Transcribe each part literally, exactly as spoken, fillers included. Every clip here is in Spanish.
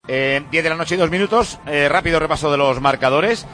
Eh, diez de la noche y dos minutos, eh, rápido repaso de los marcadores.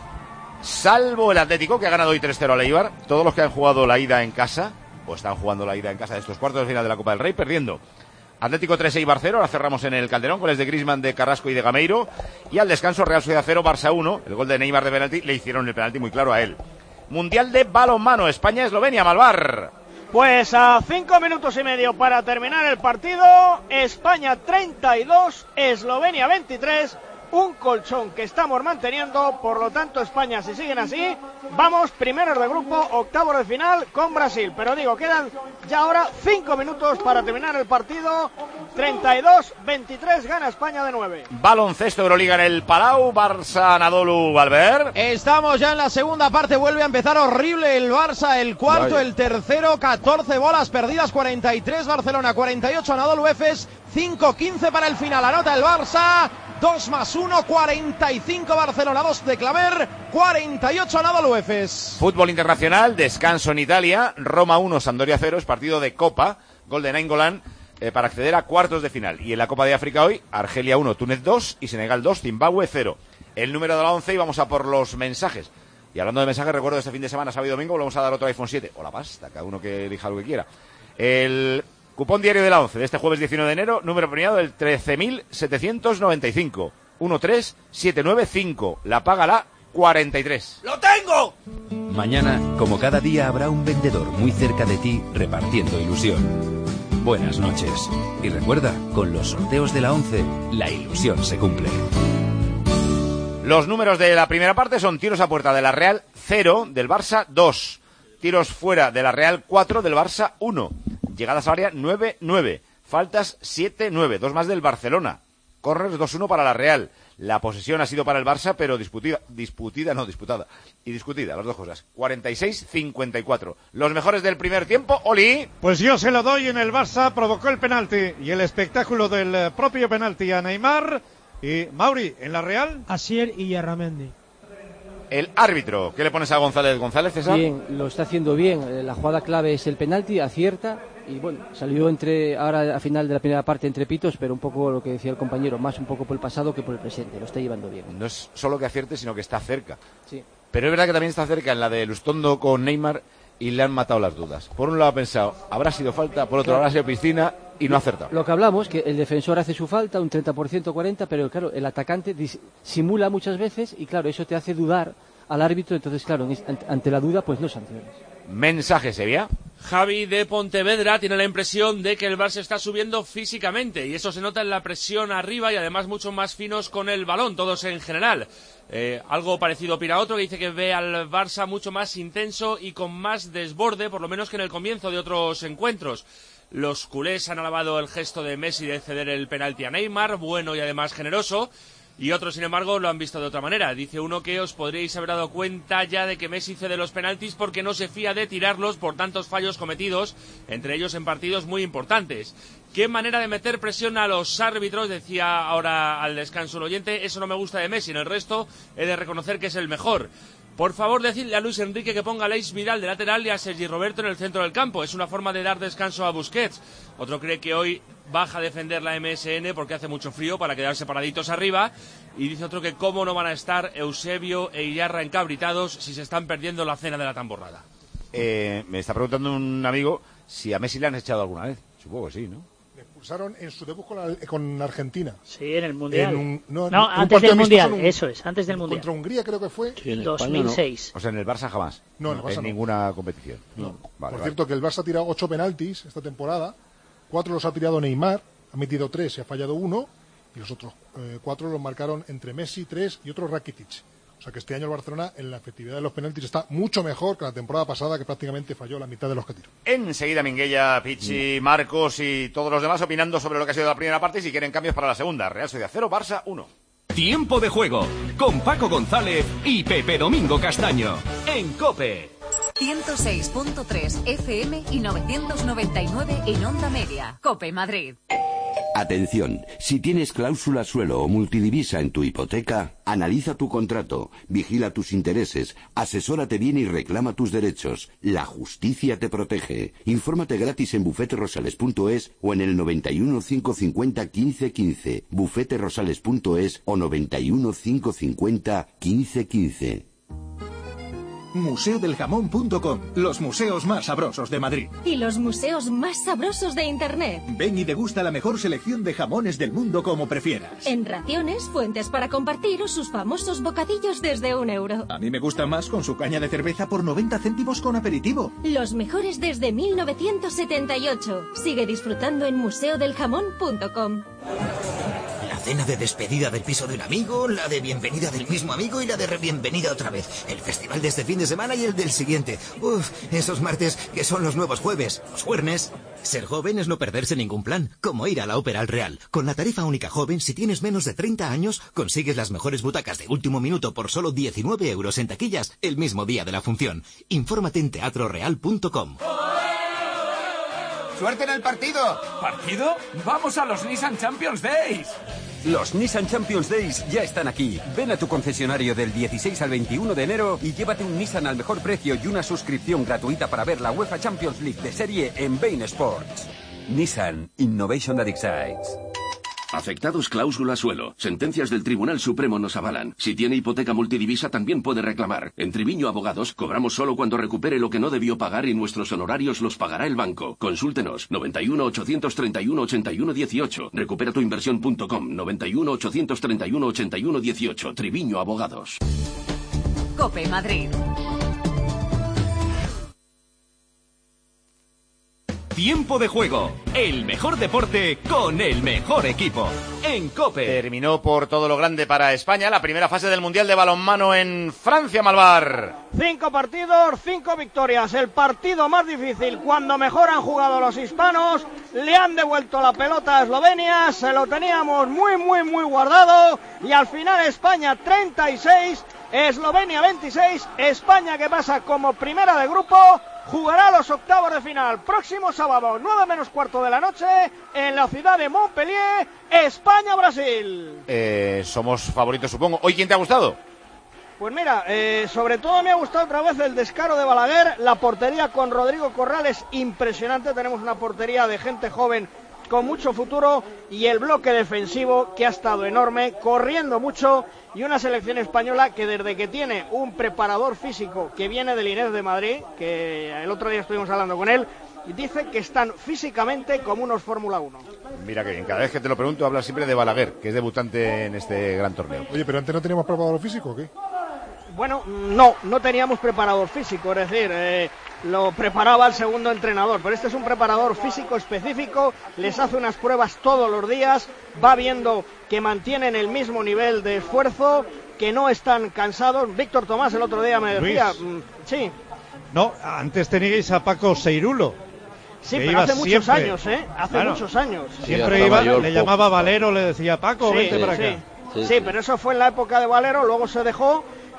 Salvo el Atlético, que ha ganado hoy tres cero al Eibar, todos los que han jugado la ida en casa, o están jugando la ida en casa de estos cuartos de final de la Copa del Rey, perdiendo. Atlético tres, Eibar cero, ahora cerramos en el Calderón, goles de Griezmann, de Carrasco y de Gameiro, y al descanso Real Sociedad cero, Barça uno, el gol de Neymar de penalti, le hicieron el penalti muy claro a él. Mundial de balonmano, España-Eslovenia, Malvar. Pues a cinco minutos y medio para terminar el partido, España treinta y dos, Eslovenia veintitrés, un colchón que estamos manteniendo, por lo tanto España, si siguen así, vamos primeros de grupo, octavos de final con Brasil, pero digo, quedan ya ahora cinco minutos para terminar el partido, treinta y dos veintitrés, gana España de nueve. Baloncesto Euroliga en el Palau, Barça, Anadolu, Valver. Estamos ya en la segunda parte, vuelve a empezar horrible el Barça, el cuarto, Vaya. El tercero, catorce bolas perdidas, cuarenta y tres Barcelona, cuarenta y ocho Anadolu Efes, cinco quince para el final, anota el Barça, dos más uno, cuarenta y cinco Barcelona, dos de Claver, cuarenta y ocho Anadolu Efes. Fútbol internacional, descanso en Italia, Roma uno, Sampdoria cero, es partido de Copa, gol de Nainggolan, eh, para acceder a cuartos de final. Y en la Copa de África hoy, Argelia uno, Túnez dos y Senegal dos, Zimbabue cero. El número de la once y vamos a por los mensajes. Y hablando de mensajes, recuerdo este fin de semana, sábado y domingo, volvemos a dar otro iPhone siete, o la pasta, cada uno que elija lo que quiera. El cupón diario de la once de este jueves diecinueve de enero, número premiado del trece mil setecientos noventa y cinco, uno tres siete nueve cinco, la paga la cuarenta y tres. ¡Lo tengo! Mañana, como cada día, habrá un vendedor muy cerca de ti repartiendo ilusión. Buenas noches. Y recuerda, con los sorteos de la once, la ilusión se cumple. Los números de la primera parte son tiros a puerta de la Real cero, del Barça dos. Tiros fuera de la Real cuatro, del Barça uno. Llegadas al área nueve nueve. Faltas siete nueve. Dos más del Barcelona. Corners dos uno para la Real. La posesión ha sido para el Barça, pero discutida, discutida, no, disputada. Y discutida, las dos cosas. cuarenta y seis cincuenta y cuatro. Los mejores del primer tiempo, Oli. Pues yo se lo doy en el Barça, provocó el penalti y el espectáculo del propio penalti a Neymar. Y Mauri, en la Real, Asier y Yarramendi. El árbitro, ¿qué le pones a González? González, César. Bien, lo está haciendo bien. La jugada clave es el penalti, acierta. Y bueno, salió entre ahora a final de la primera parte entre pitos, pero un poco lo que decía el compañero, más un poco por el pasado que por el presente. Lo está llevando bien. No es solo que acierte, sino que está cerca. Sí. Pero es verdad que también está cerca en la de Lustondo con Neymar y le han matado las dudas. Por un lado ha pensado, habrá sido falta, por otro claro. habrá sido piscina y no ha acertado. Lo que hablamos, que el defensor hace su falta, un treinta por ciento, cuarenta por ciento, pero claro, el atacante dis- simula muchas veces y claro, eso te hace dudar al árbitro, entonces claro, ante la duda pues no sanciones. Mensaje, Sevilla. Javi de Pontevedra tiene la impresión de que el Barça está subiendo físicamente y eso se nota en la presión arriba y además mucho más finos con el balón, todos en general. Eh, algo parecido opina otro que dice que ve al Barça mucho más intenso y con más desborde, por lo menos que en el comienzo de otros encuentros. Los culés han alabado el gesto de Messi de ceder el penalti a Neymar, bueno y además generoso. Y otros, sin embargo, lo han visto de otra manera. Dice uno que os podríais haber dado cuenta ya de que Messi cede los penaltis porque no se fía de tirarlos por tantos fallos cometidos, entre ellos en partidos muy importantes. ¿Qué manera de meter presión a los árbitros? Decía ahora al descanso un oyente, eso no me gusta de Messi, en el resto he de reconocer que es el mejor. Por favor, decidle a Luis Enrique que ponga a Leis Vidal de lateral y a Sergi Roberto en el centro del campo. Es una forma de dar descanso a Busquets. Otro cree que hoy baja a defender la M S N porque hace mucho frío para quedarse paraditos arriba. Y dice otro que cómo no van a estar Eusebio e Iyarra encabritados si se están perdiendo la cena de la tamborrada. Eh, me está preguntando un amigo si a Messi le han echado alguna vez. Supongo que sí, ¿no? Usaron en su debut con, la, con Argentina. Sí, en el Mundial. En un, no, no un antes del Mundial, un, eso es, antes del Mundial. Contra Hungría creo que fue. Sí, dos mil seis. No. O sea, en el Barça jamás. No, en, el Barça en no. ninguna competición. No. No. Vale, Por vale. cierto, que el Barça ha tirado ocho penaltis esta temporada. Cuatro los ha tirado Neymar, ha metido tres y ha fallado uno. Y los otros eh, cuatro los marcaron entre Messi, tres y otro Rakitic. O sea que este año el Barcelona en la efectividad de los penaltis está mucho mejor que la temporada pasada, que prácticamente falló la mitad de los que tiró. Enseguida Minguella, Pichi, Marcos y todos los demás opinando sobre lo que ha sido la primera parte y si quieren cambios para la segunda. Real Sociedad cero, Barça uno. Tiempo de juego con Paco González y Pepe Domingo Castaño en COPE. ciento seis punto tres F M y novecientos noventa y nueve en Onda Media. COPE Madrid. Atención, si tienes cláusula suelo o multidivisa en tu hipoteca, analiza tu contrato, vigila tus intereses, asesórate bien y reclama tus derechos. La justicia te protege. Infórmate gratis en bufete rosales punto es o en el noventa y uno, cinco cincuenta, quince quince, bufete rosales punto es o noventa y uno, cinco cincuenta, quince quince. museo del jamón punto com, los museos más sabrosos de Madrid. Y los museos más sabrosos de Internet. Ven y degusta la mejor selección de jamones del mundo como prefieras. En raciones, fuentes para compartir o sus famosos bocadillos desde un euro. A mí me gusta más con su caña de cerveza por noventa céntimos con aperitivo. Los mejores desde mil novecientos setenta y ocho. Sigue disfrutando en museo del jamón punto com. La cena de despedida del piso de un amigo, la de bienvenida del mismo amigo y la de bienvenida otra vez. El festival de este fin de semana y el del siguiente. Uf, esos martes que son los nuevos jueves, los juernes. Ser joven es no perderse ningún plan, como ir a la Ópera al Real. Con la tarifa única joven, si tienes menos de treinta años, consigues las mejores butacas de último minuto por solo diecinueve euros en taquillas el mismo día de la función. Infórmate en teatro real punto com. ¡Suerte en el partido! ¿Partido? ¡Vamos a los Nissan Champions Days! Los Nissan Champions Days ya están aquí. Ven a tu concesionario del dieciséis al veintiuno de enero y llévate un Nissan al mejor precio y una suscripción gratuita para ver la UEFA Champions League de serie en Bein Sports. Nissan Innovation that excites. Afectados cláusula suelo. Sentencias del Tribunal Supremo nos avalan. Si tiene hipoteca multidivisa también puede reclamar. En Triviño Abogados cobramos solo cuando recupere lo que no debió pagar y nuestros honorarios los pagará el banco. Consúltenos. noventa y uno, ochocientos treinta y uno, ochenta y uno dieciocho. Recupera tu inversión punto com. noventa y uno, ochocientos treinta y uno, ochenta y uno dieciocho. Triviño Abogados. COPE Madrid. Tiempo de juego, el mejor deporte con el mejor equipo. En COPE. Terminó por todo lo grande para España la primera fase del Mundial de Balonmano en Francia, Malvar. Cinco partidos, cinco victorias. El partido más difícil cuando mejor han jugado los hispanos. Le han devuelto la pelota a Eslovenia. Se lo teníamos muy, muy, muy guardado. Y al final España treinta y seis, Eslovenia veintiséis. España que pasa como primera de grupo. Jugará los octavos de final próximo sábado, nueve menos cuarto de la noche, en la ciudad de Montpellier, España-Brasil. Eh, somos favoritos, supongo. ¿Hoy quién te ha gustado? Pues mira, eh, sobre todo me ha gustado otra vez el descaro de Balaguer, la portería con Rodrigo Corral es impresionante, tenemos una portería de gente joven con mucho futuro y el bloque defensivo que ha estado enorme, corriendo mucho y una selección española que desde que tiene un preparador físico que viene del I N E F de Madrid, que el otro día estuvimos hablando con él, y dice que están físicamente como unos Fórmula uno. Mira que bien, cada vez que te lo pregunto hablas siempre de Balaguer, que es debutante en este gran torneo. Oye, pero antes no teníamos preparador físico, ¿o qué? Bueno, no, no teníamos preparador físico, es decir, eh, lo preparaba el segundo entrenador, pero este es un preparador físico específico, les hace unas pruebas todos los días, va viendo que mantienen el mismo nivel de esfuerzo, que no están cansados. Víctor Tomás el otro día me decía, mm, sí. No, antes teníais a Paco Seirulo. Sí, pero hace muchos siempre. años, ¿eh? Hace claro. muchos años. Siempre sí, iba, le llamaba Valero, le decía, Paco, sí, vente para sí. acá. Sí, sí, pero eso fue en la época de Valero, luego se dejó.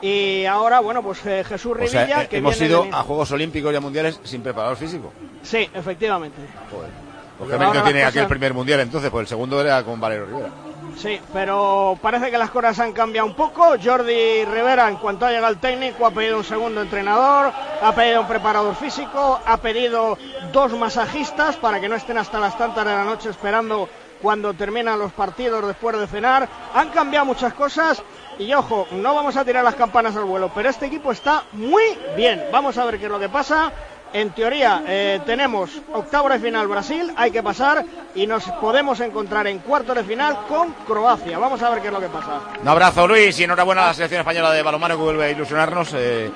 Y ahora, bueno, pues eh, Jesús Rivilla... O sea, que hemos viene ido de... a Juegos Olímpicos y a Mundiales sin preparador físico. Sí, efectivamente. Joder. Pues que no tiene aquel primer Mundial entonces, pues el segundo era con Valero Rivera. Sí, pero parece que las cosas han cambiado un poco. Jordi Rivera, en cuanto ha llegado el técnico, ha pedido un segundo entrenador, ha pedido un preparador físico, ha pedido dos masajistas para que no estén hasta las tantas de la noche esperando cuando terminan los partidos después de cenar. Han cambiado muchas cosas. Y ojo, no vamos a tirar las campanas al vuelo, pero este equipo está muy bien. Vamos a ver qué es lo que pasa. En teoría eh, tenemos octavo de final Brasil, hay que pasar y nos podemos encontrar en cuartos de final con Croacia. Vamos a ver qué es lo que pasa. Un abrazo, Luis, y enhorabuena a la selección española de balonmano que vuelve a ilusionarnos. Eh,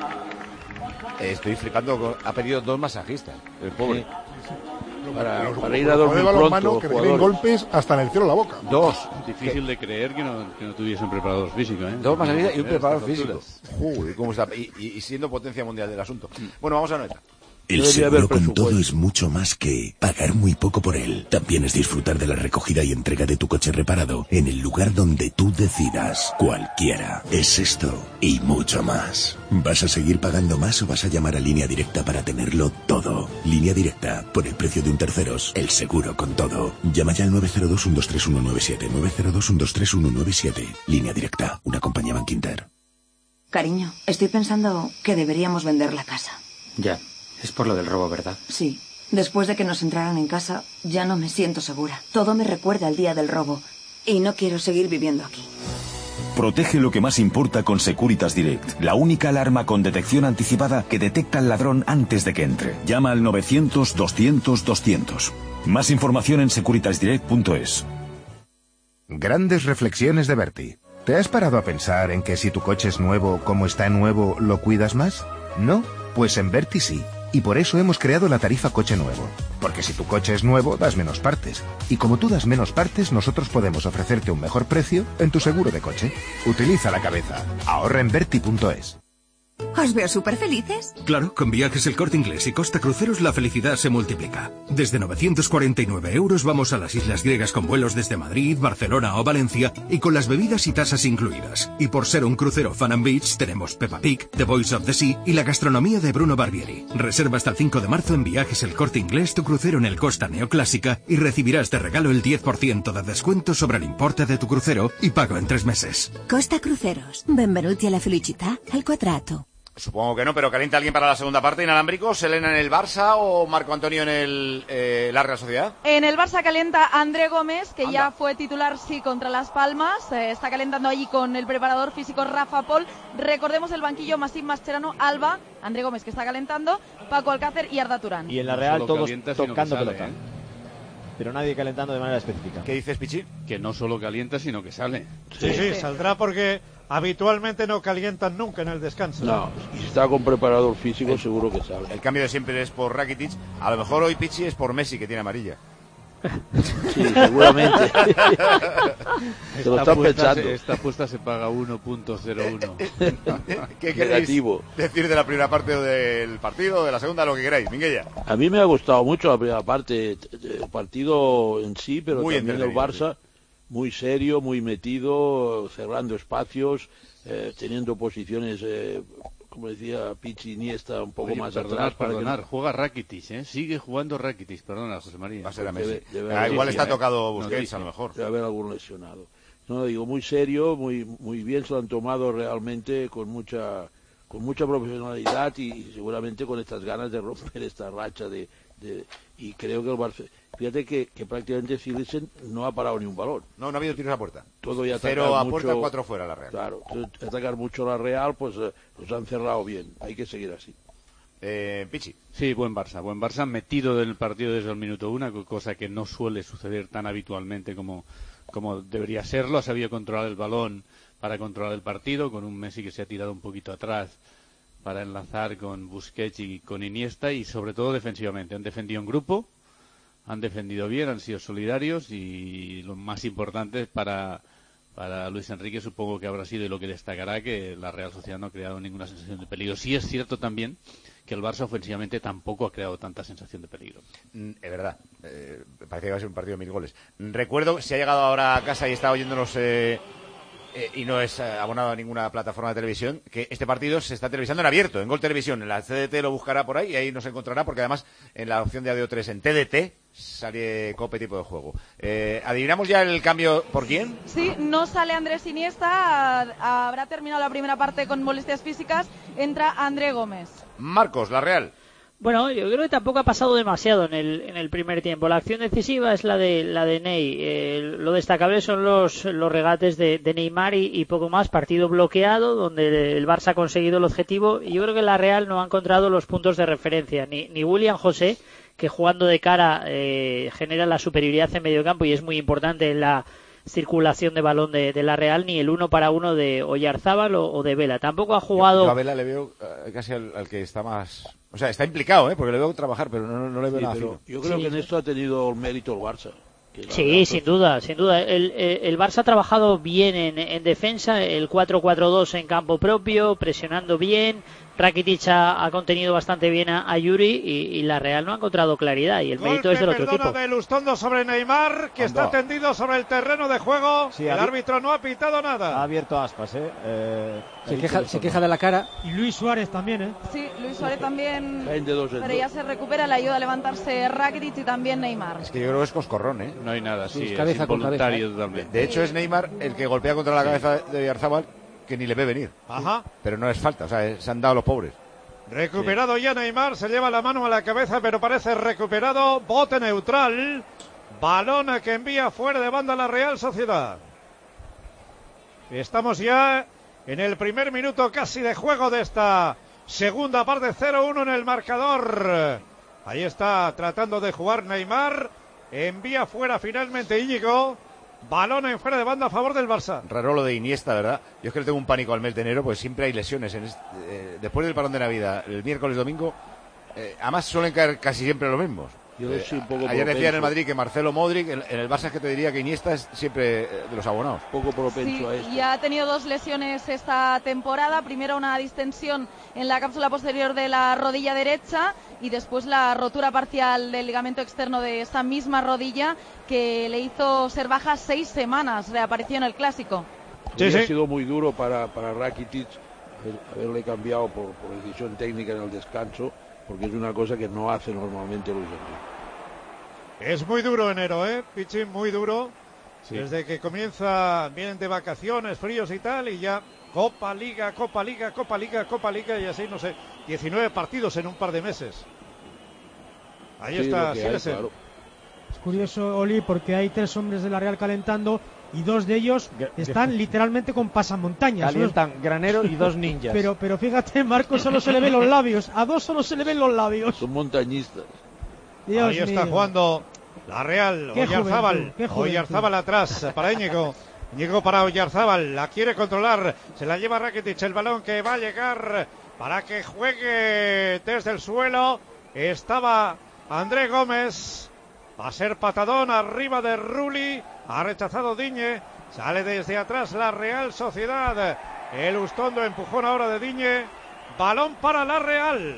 eh, estoy flipando, ha pedido dos masajistas, el pobre. Sí. Para, los, para ir a dormir pronto, que reciben golpes hasta en el cielo la boca. Dos. Difícil de creer que no, que no tuviese un preparador físico, ¿eh? Dos masajistas y un preparador físico. Joder, cómo está. Y, y, y siendo potencia mundial del asunto. Bueno, vamos a nota. El seguro con todo es mucho más que pagar muy poco por él. También es disfrutar de la recogida y entrega de tu coche reparado en el lugar donde tú decidas. Cualquiera. Es esto y mucho más. ¿Vas a seguir pagando más o vas a llamar a Línea Directa para tenerlo todo? Línea Directa, por el precio de un terceros, el seguro con todo. Llama ya al nueve cero dos, uno dos tres, uno nueve siete, nueve cero dos, uno dos tres, uno nueve siete. Línea Directa, una compañía Bankinter. Cariño, estoy pensando que deberíamos vender la casa. Ya. Es por lo del robo, ¿verdad? Sí. Después de que nos entraran en casa, ya no me siento segura. Todo me recuerda al día del robo. Y no quiero seguir viviendo aquí. Protege lo que más importa con Securitas Direct, la única alarma con detección anticipada que detecta al ladrón antes de que entre. Llama al novecientos, doscientos, doscientos. Más información en securitas direct punto es. Grandes reflexiones de Berti. ¿Te has parado a pensar en que si tu coche es nuevo, como está nuevo, lo cuidas más? ¿No? Pues en Berti sí. Y por eso hemos creado la tarifa coche nuevo. Porque si tu coche es nuevo, das menos partes. Y como tú das menos partes, nosotros podemos ofrecerte un mejor precio en tu seguro de coche. Utiliza la cabeza. Ahorra en Berti punto es. ¿Os veo súper felices? Claro, con Viajes El Corte Inglés y Costa Cruceros la felicidad se multiplica. Desde novecientos cuarenta y nueve euros vamos a las islas griegas con vuelos desde Madrid, Barcelona o Valencia y con las bebidas y tasas incluidas. Y por ser un crucero Fun and Beach tenemos Peppa Pig, The Voice of the Sea y la gastronomía de Bruno Barbieri. Reserva hasta el cinco de marzo en Viajes El Corte Inglés tu crucero en el Costa Neoclásica y recibirás de regalo el diez por ciento de descuento sobre el importe de tu crucero y pago en tres meses. Costa Cruceros. Benvenuti alla felicità al quadrato. Supongo que no, pero ¿calienta alguien para la segunda parte? ¿Inalámbricos? ¿Elena en el Barça o Marco Antonio en el eh, la Real Sociedad? En el Barça calienta André Gómez, que Anda. ya fue titular, sí, contra Las Palmas. Eh, está calentando allí con el preparador físico Rafa Pol. Recordemos el banquillo: Massim Mascherano, Alba, André Gómez, que está calentando, Paco Alcácer y Arda Turán. Y en la Real No todos calienta, sino tocando que sale, pelota. ¿eh? Pero nadie calentando de manera específica. ¿Qué dices, Pichi? Que no solo calienta, sino que sale. Sí, sí, saldrá porque habitualmente no calientan nunca en el descanso. No, y si está con preparador físico, el, seguro que sale. El cambio de siempre es por Rakitic. A lo mejor hoy Pichi es por Messi, que tiene amarilla. Sí, seguramente. Se lo esta, están apuesta pensando. se, esta apuesta se paga uno punto cero uno. ¿Qué queréis Negativo. decir de la primera parte del partido, de la segunda, lo que queráis? Minguella. A mí me ha gustado mucho la primera parte, el partido en sí, pero Muy también el Barça, muy serio, muy metido, cerrando espacios, eh, teniendo posiciones, eh, como decía Pichi, Iniesta, un poco Oye, más perdonar, atrás. Para perdonar, que no... juega Rakitic, ¿eh? Sigue jugando Rakitic, perdona, José María. Va a ser a Messi. Debe, debe Ah, haber, igual sí, está sí, tocado no, Busquets, sí, a lo mejor. Debe haber algún lesionado. No, digo, muy serio, muy muy bien, se lo han tomado realmente con mucha con mucha profesionalidad y, y seguramente con estas ganas de romper esta racha de, de y creo que el Barça, fíjate que, que prácticamente Silesen no ha parado ni un balón. No, no ha habido tiros a puerta. Todo y atacar Cero a mucho, puerta, cuatro fuera la Real. Claro, atacar mucho la Real, pues eh, los han cerrado bien. Hay que seguir así. Eh, Pichi. Sí, buen Barça, buen Barça metido en el partido desde el minuto uno, cosa que no suele suceder tan habitualmente como, como debería serlo. Ha sabido controlar el balón para controlar el partido, con un Messi que se ha tirado un poquito atrás para enlazar con Busquets y con Iniesta, y sobre todo defensivamente. Han defendido en grupo, han defendido bien, han sido solidarios, y lo más importante para, para Luis Enrique supongo que habrá sido, y lo que destacará, que la Real Sociedad no ha creado ninguna sensación de peligro. Sí es cierto también que el Barça ofensivamente tampoco ha creado tanta sensación de peligro. Mm, es verdad, eh, parece que va a ser un partido de mil goles. Recuerdo, si ha llegado ahora a casa y está oyéndonos eh, eh, y no es eh, abonado a ninguna plataforma de televisión, que este partido se está televisando en abierto, en Gol Televisión. En la C D T lo buscará por ahí y ahí nos encontrará, porque además en la opción de audio tres en T D T sale Cope tipo de juego. Eh, ¿Adivinamos ya el cambio por quién? Sí, no sale Andrés Iniesta, a- habrá terminado la primera parte con molestias físicas, entra André Gómez. Marcos, la Real. Bueno, yo creo que tampoco ha pasado demasiado en el en el primer tiempo. La acción decisiva es la de la de Ney. Eh, lo destacable son los los regates de, de Neymar y, y poco más. Partido bloqueado donde el Barça ha conseguido el objetivo, y yo creo que la Real no ha encontrado los puntos de referencia. Ni, ni William José, que jugando de cara eh, genera la superioridad en medio campo y es muy importante en la circulación de balón de, de la Real, ni el uno para uno de Oyarzábal o, o de Vela. Tampoco ha jugado... Yo, yo a Vela le veo uh, casi al, al que está más... O sea, está implicado, ¿eh? Porque le veo trabajar, pero no, no le veo Sí, nada pero fino. yo creo Sí, que en sí. esto ha tenido mérito el Barça. que la Sí, Real sin duda, sin duda. El, el, el Barça ha trabajado bien en, en defensa, el cuatro cuatro dos en campo propio, presionando bien, Rakitic ha, ha contenido bastante bien a, a Yuri y, y la Real no ha encontrado claridad y el Golpe, mérito es del otro perdona, equipo. de Lustondo sobre Neymar, que Ando. está tendido sobre el terreno de juego. Sí, el ha- árbitro no ha pitado nada. Ha abierto aspas, ¿eh? eh Se queja, se queja de la cara. Y Luis Suárez también, ¿eh? Sí, Luis Suárez también. Caen de dos en Pero dos. ya se recupera, le ayuda a levantarse Rakitic y también Neymar. Es que yo creo que es coscorrón, ¿eh? No hay nada, sí, Sí, es cabeza con involuntario cabeza, totalmente. De hecho, es Neymar el que golpea contra la cabeza de Oyarzábal, que ni le ve venir. Ajá. Pero no es falta, o sea, eh, se han dado los pobres. Recuperado ya Neymar, se lleva la mano a la cabeza, pero parece recuperado. Bote neutral. Balón que envía fuera de banda la Real Sociedad. Estamos ya en el primer minuto casi de juego de esta segunda parte, cero uno en el marcador. Ahí está tratando de jugar Neymar. Envía fuera finalmente Íñigo. Balón en fuera de banda a favor del Barça. Raro lo de Iniesta, ¿verdad? Yo es que le tengo un pánico al mes de enero, pues siempre hay lesiones. En este, eh, después del parón de Navidad, el miércoles, domingo, eh, además suelen caer casi siempre los mismos. Yo Eh, sí, un poco ayer decía en el propenso. Madrid que Marcelo Modric, en, en el Barça es que te diría que Iniesta es siempre eh, de los abonados. Poco propenso Sí, a esto. y ha tenido dos lesiones esta temporada. Primero una distensión en la cápsula posterior de la rodilla derecha y después la rotura parcial del ligamento externo de esta misma rodilla que le hizo ser baja seis semanas. Reapareció en el Clásico. Sí, Hubiera sí. sido muy duro para, para Rakitic haber- haberle cambiado por, por decisión técnica en el descanso, porque es una cosa que no hace normalmente Luis Enrique. Es muy duro enero, ¿eh? Pichi, muy duro. Sí. Desde que comienza, vienen de vacaciones, fríos y tal, y ya Copa Liga, Copa Liga, Copa Liga, Copa Liga, y así, no sé, diecinueve partidos en un par de meses. Ahí Sí, está lo que hay, Silesen. claro. Es curioso, Oli, porque hay tres hombres de la Real calentando y dos de ellos están literalmente con pasamontañas. Calientan Granero y dos ninjas. Pero, pero fíjate, Marco solo se le ven los labios. A dos solo se le ven los labios. Son montañistas. Dios Ahí está mío. jugando la Real. Qué Oyarzábal. juventud, qué juventud. Oyarzábal atrás para Íñigo. Íñigo para Oyarzábal. La quiere controlar. Se la lleva Rakitic. El balón que va a llegar para que juegue desde el suelo. Estaba André Gómez. Va a ser patadón arriba de Rulli. Ha rechazado Diñe. Sale desde atrás la Real Sociedad. El Ustondo, empujón ahora de Diñe. Balón para la Real.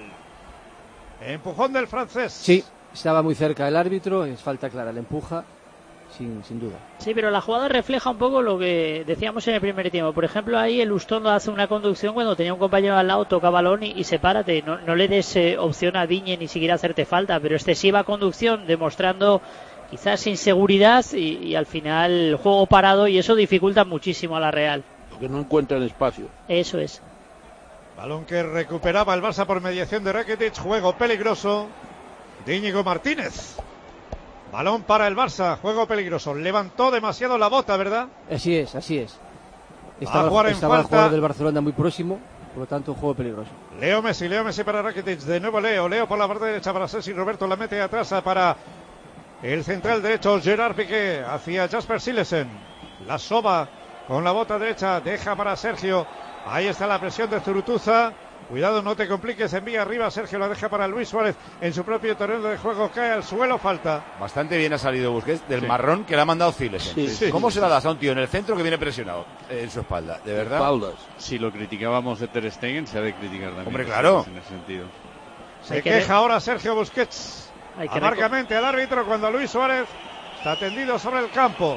Empujón del francés. Sí, estaba muy cerca el árbitro, es falta clara, le empuja, sin, sin duda. Sí, pero la jugada refleja un poco lo que decíamos en el primer tiempo. Por ejemplo, ahí el Ustondo hace una conducción cuando tenía un compañero al lado, toca balón y, y sepárate. No, no le des eh, opción a Diñe ni siquiera hacerte falta, pero excesiva conducción, demostrando quizás inseguridad y, y al final el juego parado, y eso dificulta muchísimo a la Real. Porque no encuentran espacio. Eso es. Balón que recuperaba el Barça por mediación de Rakitic. Juego peligroso de Íñigo Martínez. Balón para el Barça. Juego peligroso. Levantó demasiado la bota, ¿verdad? Así es, así es. a Estaba, jugar en estaba el falta. jugador del Barcelona muy próximo, por lo tanto un juego peligroso. Leo Messi, Leo Messi para Rakitic. De nuevo Leo. Leo por la parte derecha para Ceci. Roberto la mete atrás para el central derecho Gerard Piqué. Hacia Jasper Silesen. La soba con la bota derecha. Deja para Sergio. Ahí está la presión de Zurutuza. Cuidado, no te compliques. Envía arriba. Sergio la deja para Luis Suárez. En su propio terreno de juego cae al suelo. Falta. Bastante bien ha salido Busquets del Sí. marrón que le ha mandado Silesen. Sí, sí. ¿Cómo se la das a un tío en el centro que viene presionado eh, en su espalda? ¿De verdad? Espaldas. Si lo criticábamos de Ter Stegen, se ha de criticar también. Hombre, a claro. Busquets En ese sentido. Se Hay que queja ver- ahora Sergio Busquets. Hay que Amargamente al árbitro cuando Luis Suárez está tendido sobre el campo.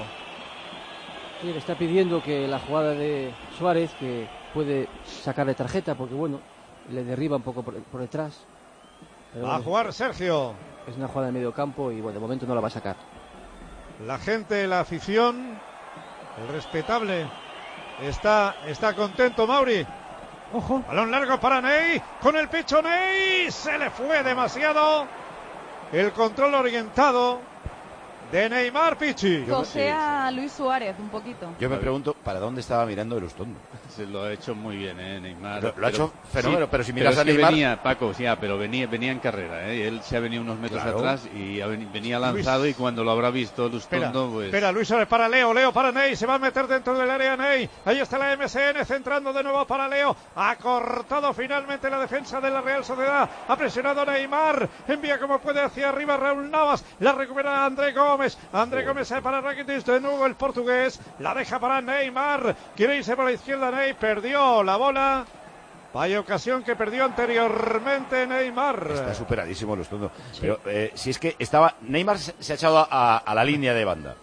Sí, le está pidiendo que la jugada de Suárez, que puede sacarle tarjeta, porque bueno, le derriba un poco por, por detrás. Pero Va a bueno, jugar Sergio. es una jugada de medio campo y bueno, de momento no la va a sacar. La gente, la afición, el respetable, está, está contento Mauri. Ojo. Balón largo para Ney, con el pecho Ney, se le fue demasiado. El control orientado de Neymar Pichi. Cosea a Luis Suárez un poquito. Yo me pregunto, ¿para dónde estaba mirando el Ustondo? Se lo ha hecho muy bien, ¿eh? Neymar. Lo- lo ha hecho fenómeno, pero si miras es a que Neymar- venía, Paco, sí, ah, pero venía, venía en carrera, ¿eh? Él se ha venido unos metros Claro. atrás y ha veni- venía lanzado Luis. y cuando lo habrá visto el Espera, Ustondo, pues... espera, Luis Suárez para Leo, Leo para Ney, se va a meter dentro del área Ney, ahí está la M S N centrando de nuevo para Leo, ha cortado finalmente la defensa de la Real Sociedad, ha presionado Neymar, envía como puede hacia arriba Raúl Navas, la recupera André Gómez, André Gómez para Rakitic, de nuevo el portugués, la deja para Neymar, quiere irse por la izquierda Ney, perdió la bola Vaya ocasión que perdió anteriormente Neymar. Está superadísimo Lustondo. Sí. Pero eh, si es que estaba... Neymar se, se ha echado a, a la línea de banda.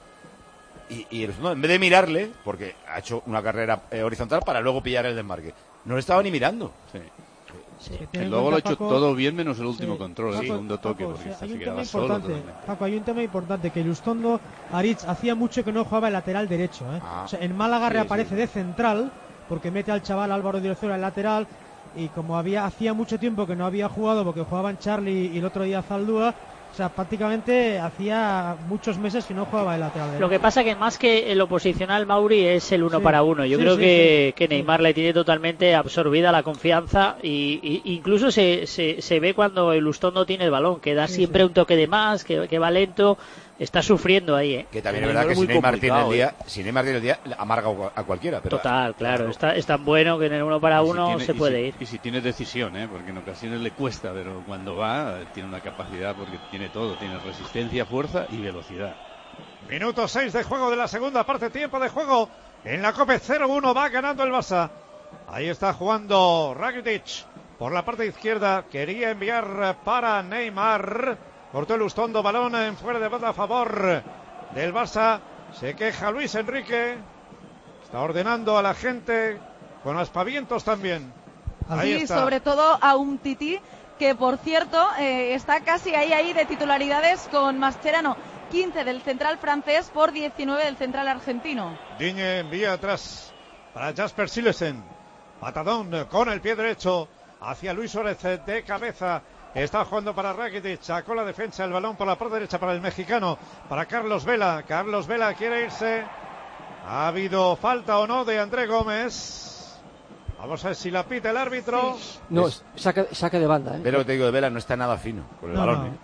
Y, y Lustondo, en vez de mirarle, porque ha hecho una carrera eh, horizontal para luego pillar el desmarque, no le estaba ni mirando. Sí. Sí. El Lobo lo ha hecho Paco, todo bien menos el último sí. control, Paco, el segundo toque. Paco, Porque o sea, hay se un quedaba tema solo importante, totalmente. Paco, hay un tema importante, que Lustondo Aritz hacía mucho que no jugaba el lateral derecho. ¿eh? Ah. O sea, en Málaga Sí, reaparece sí. de central, porque mete al chaval Álvaro Directora al lateral, y como había hacía mucho tiempo que no había jugado, porque jugaban Charlie y el otro día Zaldúa, o sea, prácticamente hacía muchos meses que no jugaba el lateral derecho. Lo que pasa que más que el oposicional Mauri es el uno Sí. para uno. Yo Sí, creo sí, que, sí. que Neymar le tiene totalmente absorbida la confianza y, y incluso se, se, se ve cuando el Lustondo tiene el balón, que da Sí, siempre sí. un toque de más, que, que va lento, está sufriendo ahí, ¿eh? Que también El es verdad que Neymar si es muy Neymar tiene el complicado, día, si Neymar tiene el día, amarga a cualquiera. Pero Total, claro, está, es tan bueno que en el uno para Y si uno tiene- se y puede si- ir. Y si tiene decisión, ¿eh? Porque en ocasiones le cuesta, pero cuando va tiene una capacidad porque tiene todo, tiene resistencia, fuerza y velocidad. Minuto seis de juego de la segunda parte, tiempo de juego en la Copa. Cero uno va ganando el Barça. Ahí está jugando Rakitic por la parte izquierda, quería enviar para Neymar, cortó el Lustondo, balón en fuera de banda a favor del Barça. Se queja Luis Enrique, está ordenando a la gente con aspavientos también. Ahí Sí, está. sobre todo a un Tití que, por cierto, eh, está casi ahí ahí de titularidades con Mascherano, quince del central francés por diecinueve del central argentino. Digne envía atrás para Jasper Silesen. Patadón con el pie derecho hacia Luis Suárez de cabeza. Está jugando para Rakitic. Sacó la defensa, el balón por la parte derecha para el mexicano. Para Carlos Vela. Carlos Vela quiere irse. ¿Ha habido falta o no de André Gómez? Vamos a ver si la pita el árbitro. No, saca, saca de banda. ¿eh? Pero lo que te digo de Vela no está nada fino con el No, balón. no. ¿eh?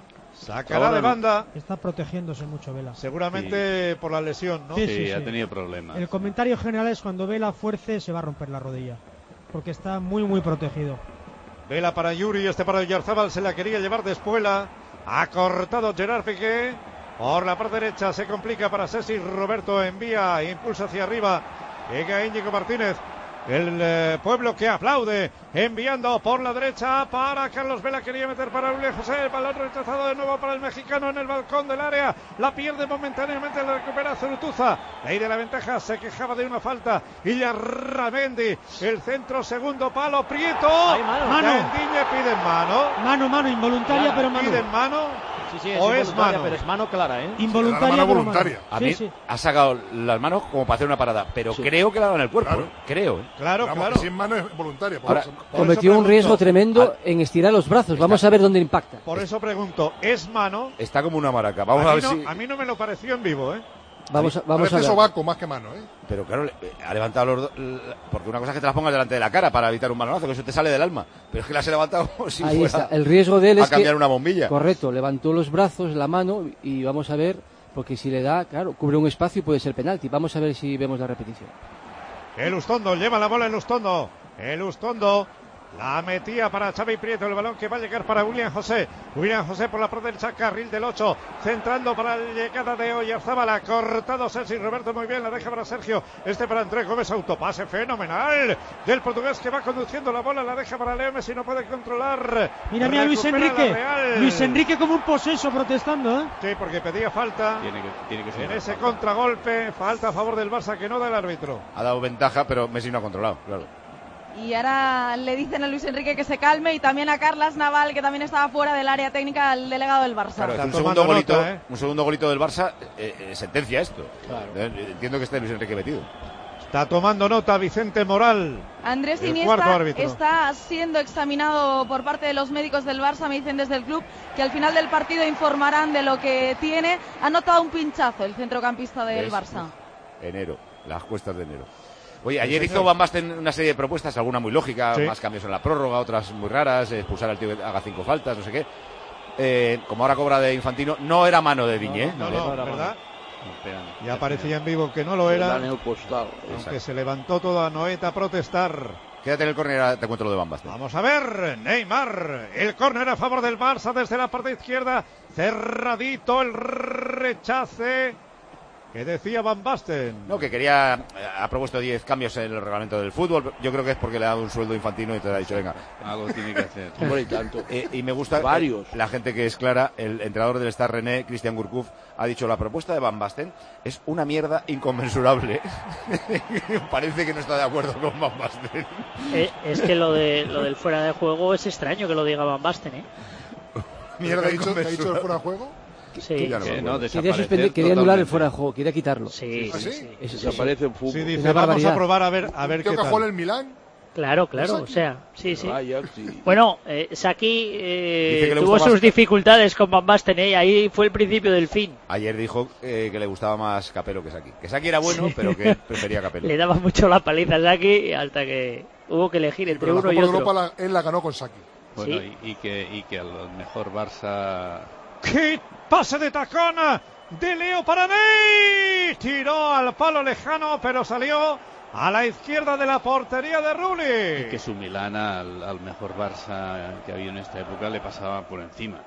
Sacará Ahora de no. banda. Está protegiéndose mucho Vela. Seguramente por la lesión, ¿no? Sí, Sí, sí, ha sí. tenido problemas. El comentario general es cuando Vela fuerce se va a romper la rodilla, porque está muy muy protegido. Vela para Yuri, este para Oyarzábal, se la quería llevar de espuela. Ha cortado Gerard Piqué. Por la parte derecha se complica para Ceci. Roberto envía, impulsa hacia arriba. Llega Íñigo Martínez. El eh, pueblo que aplaude, enviando por la derecha para Carlos Vela, quería meter para William José, el balón rechazado de nuevo para el mexicano en el balcón del área, la pierde momentáneamente, la recupera Zurutuza, ley de la ventaja, se quejaba de una falta, y Ramendi, el centro, segundo palo, Prieto, mano. Mano. Digne piden mano, Mano, mano, involuntaria, Claro, pero mano. piden mano, Sí, sí, es o es involuntaria, mano. pero es mano clara, ¿eh? Involuntaria, Sí, la mano pero voluntaria. A Sí, mí sí. ha sacado las manos como para hacer una parada, pero Sí. creo que le ha dado en el cuerpo. Claro. ¿eh? Creo. ¿eh? Claro, Vamos, claro. que si en mano es voluntaria. Por Ahora, eso- por eso Cometió un pregunto. riesgo tremendo Al- en estirar los brazos. Vamos a ver dónde impacta. Por eso pregunto, ¿es mano? Está como una maraca. Vamos a, a, mí ver no, si. a mí no me lo pareció en vivo, ¿eh? Vamos a, vamos a Parece ver. sobaco más que mano, ¿eh? Pero claro, le- ha levantado los dos. Porque una cosa es que te las pongas delante de la cara para evitar un balonazo, que eso te sale del alma. Pero es que las he levantado como si Ahí fuera está. El riesgo de él a es que... cambiar una bombilla. Correcto, levantó los brazos, la mano y vamos a ver, porque si le da, claro, cubre un espacio y puede ser penalti. Vamos a ver si vemos la repetición. El Ustondo, lleva la bola el Ustondo. El Ustondo la metía para Xavi Prieto, el balón que va a llegar para William José. William José por la parte derecha, carril del ocho, centrando para la llegada de Oyarzábal, ha cortado Sergi Roberto muy bien, la deja para Sergio, este para Andrés Gómez, autopase fenomenal del portugués que va conduciendo la bola, la deja para Leo Messi, no puede controlar. Mira, mira, Luis Recupera Enrique. la Real. Luis Enrique como un poseso protestando, ¿eh? Sí, porque pedía falta. Tiene que, tiene que ser En una ese falta. contragolpe, falta a favor del Barça que no da el árbitro. Ha dado ventaja, pero Messi no ha controlado, claro. Y ahora le dicen a Luis Enrique que se calme y también a Carlas Naval, que también estaba fuera del área técnica, el delegado del Barça. Claro, es Está un segundo tomando golito, nota, ¿eh? un segundo golito del Barça eh, eh, sentencia esto. Claro. Eh, Entiendo que esté Luis Enrique metido. Está tomando nota Vicente Moral. Andrés El cuarto Iniesta árbitro. está siendo examinado por parte de los médicos del Barça, me dicen desde el club, que al final del partido informarán de lo que tiene. Ha notado un pinchazo el centrocampista del Es- Barça. Enero, las cuestas de enero. Oye, ayer hizo Van Basten una serie de propuestas, alguna muy lógica, Sí. más cambios en la prórroga, otras muy raras, eh, expulsar al tío que haga cinco faltas, no sé qué. Eh, como ahora cobra de Infantino, no era mano de Diñé. No, ¿eh? no, era ¿verdad? No, pegan. Ya parecía en vivo que no lo era, Daniel Postal. aunque se levantó toda Noeta a protestar. Quédate en el córner, ahora te cuento lo de Van Basten. Vamos a ver, Neymar, el córner a favor del Barça desde la parte izquierda, cerradito el rechace ¿Qué decía Van Basten? No, que quería, ha propuesto diez cambios en el reglamento del fútbol. Yo creo que es porque le ha dado un sueldo infantino y te ha dicho, venga. Algo tiene que hacer. Hombre, y tanto. Eh, y me gusta Varios. la gente que es clara. El entrenador del Stade René, Christian Gourcuff, ha dicho, la propuesta de Van Basten es una mierda inconmensurable. Parece que no está de acuerdo con Van Basten. Eh, es que lo de lo del fuera de juego es extraño que lo diga Van Basten, ¿eh? Mierda, ¿te ha dicho, ¿te ha dicho el fuera de juego? Sí, Ya no Que me no, acuerdo. Quería, suspender, quería anular el fuera de juego, quería quitarlo. Sí, ¿Ah, sí, sí? sí. Eso sí. Desaparece en fútbol. Sí, dice, Una vamos barbaridad. a probar a ver, a ver Tío qué que jugó en tal. el Milán. Claro, claro, Saki. o sea, sí, sí. Ajax, sí. Bueno, eh, Saki eh, Dice que le tuvo gusta sus más- dificultades con Van Basten, ¿eh? Ahí fue el principio del fin. Ayer dijo eh, que le gustaba más Capello que Saki. Que Saki era bueno, Sí. pero que prefería Capello. Le daba mucho la paliza a Saki hasta que hubo que elegir entre Pero la uno Copa y de otro. Europa la- él la ganó con Saki. Bueno, Sí. y, y que, y que el mejor Barça... ¡Qué pase de tacón de Leo para Ney! Tiró al palo lejano, pero salió a la izquierda de la portería de Rulli. que su Milán al, al mejor Barça que había en esta época le pasaba por encima.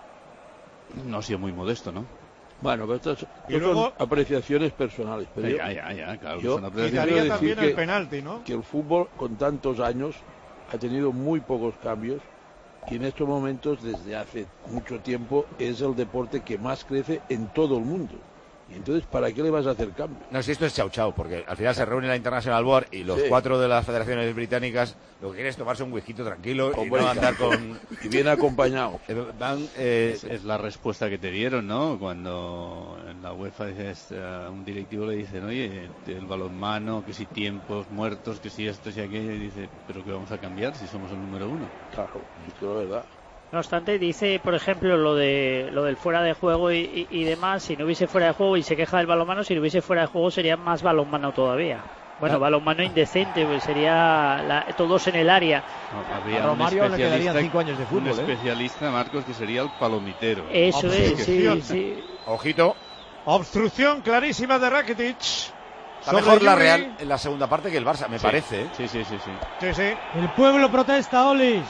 No ha sido muy modesto, ¿no? Bueno, pero estas Y son luego- apreciaciones personales. Pero Sí, yo- ya, ya, ya, claro. yo son apreciaciones. Quitaría quiero decir también el que- penalti, ¿no? que el fútbol con tantos años ha tenido muy pocos cambios y en estos momentos desde hace mucho tiempo es el deporte que más crece en todo el mundo. Y entonces, ¿para qué le vas a hacer cambio? No, si esto es chau chau, porque al final se reúne la International Board y los Sí. cuatro de las federaciones británicas lo que quieren es tomarse un whisky tranquilo y Hombre, no andar claro. con... Y bien acompañado. Eh, Van, eh, Es, es la respuesta que te dieron, ¿no? Cuando en la UEFA dices, a un directivo le dicen, oye, el balonmano, que si tiempos muertos, que si esto, si aquello, y dice, pero ¿qué vamos a cambiar si somos el número uno? Claro, esto es verdad. No obstante, dice, por ejemplo, lo de lo del fuera de juego y, y- y demás, si no hubiese fuera de juego y se queja del balonmano, si no hubiese fuera de juego sería más balonmano todavía. Bueno, Ah. balonmano indecente, pues sería la- todos en el área. No, habría A un Romario le quedarían especialista- cinco años de fútbol, Un ¿eh? especialista, Marcos, que sería el palomitero. Eso es, sí, Obstrucción. sí. ojito, Obstrucción clarísima de Rakitic. está Sobre mejor la Yuri. Real en la segunda parte que el Barça, me Sí. parece. ¿eh? Sí, sí, sí, sí. Sí, sí. El pueblo protesta, Olis.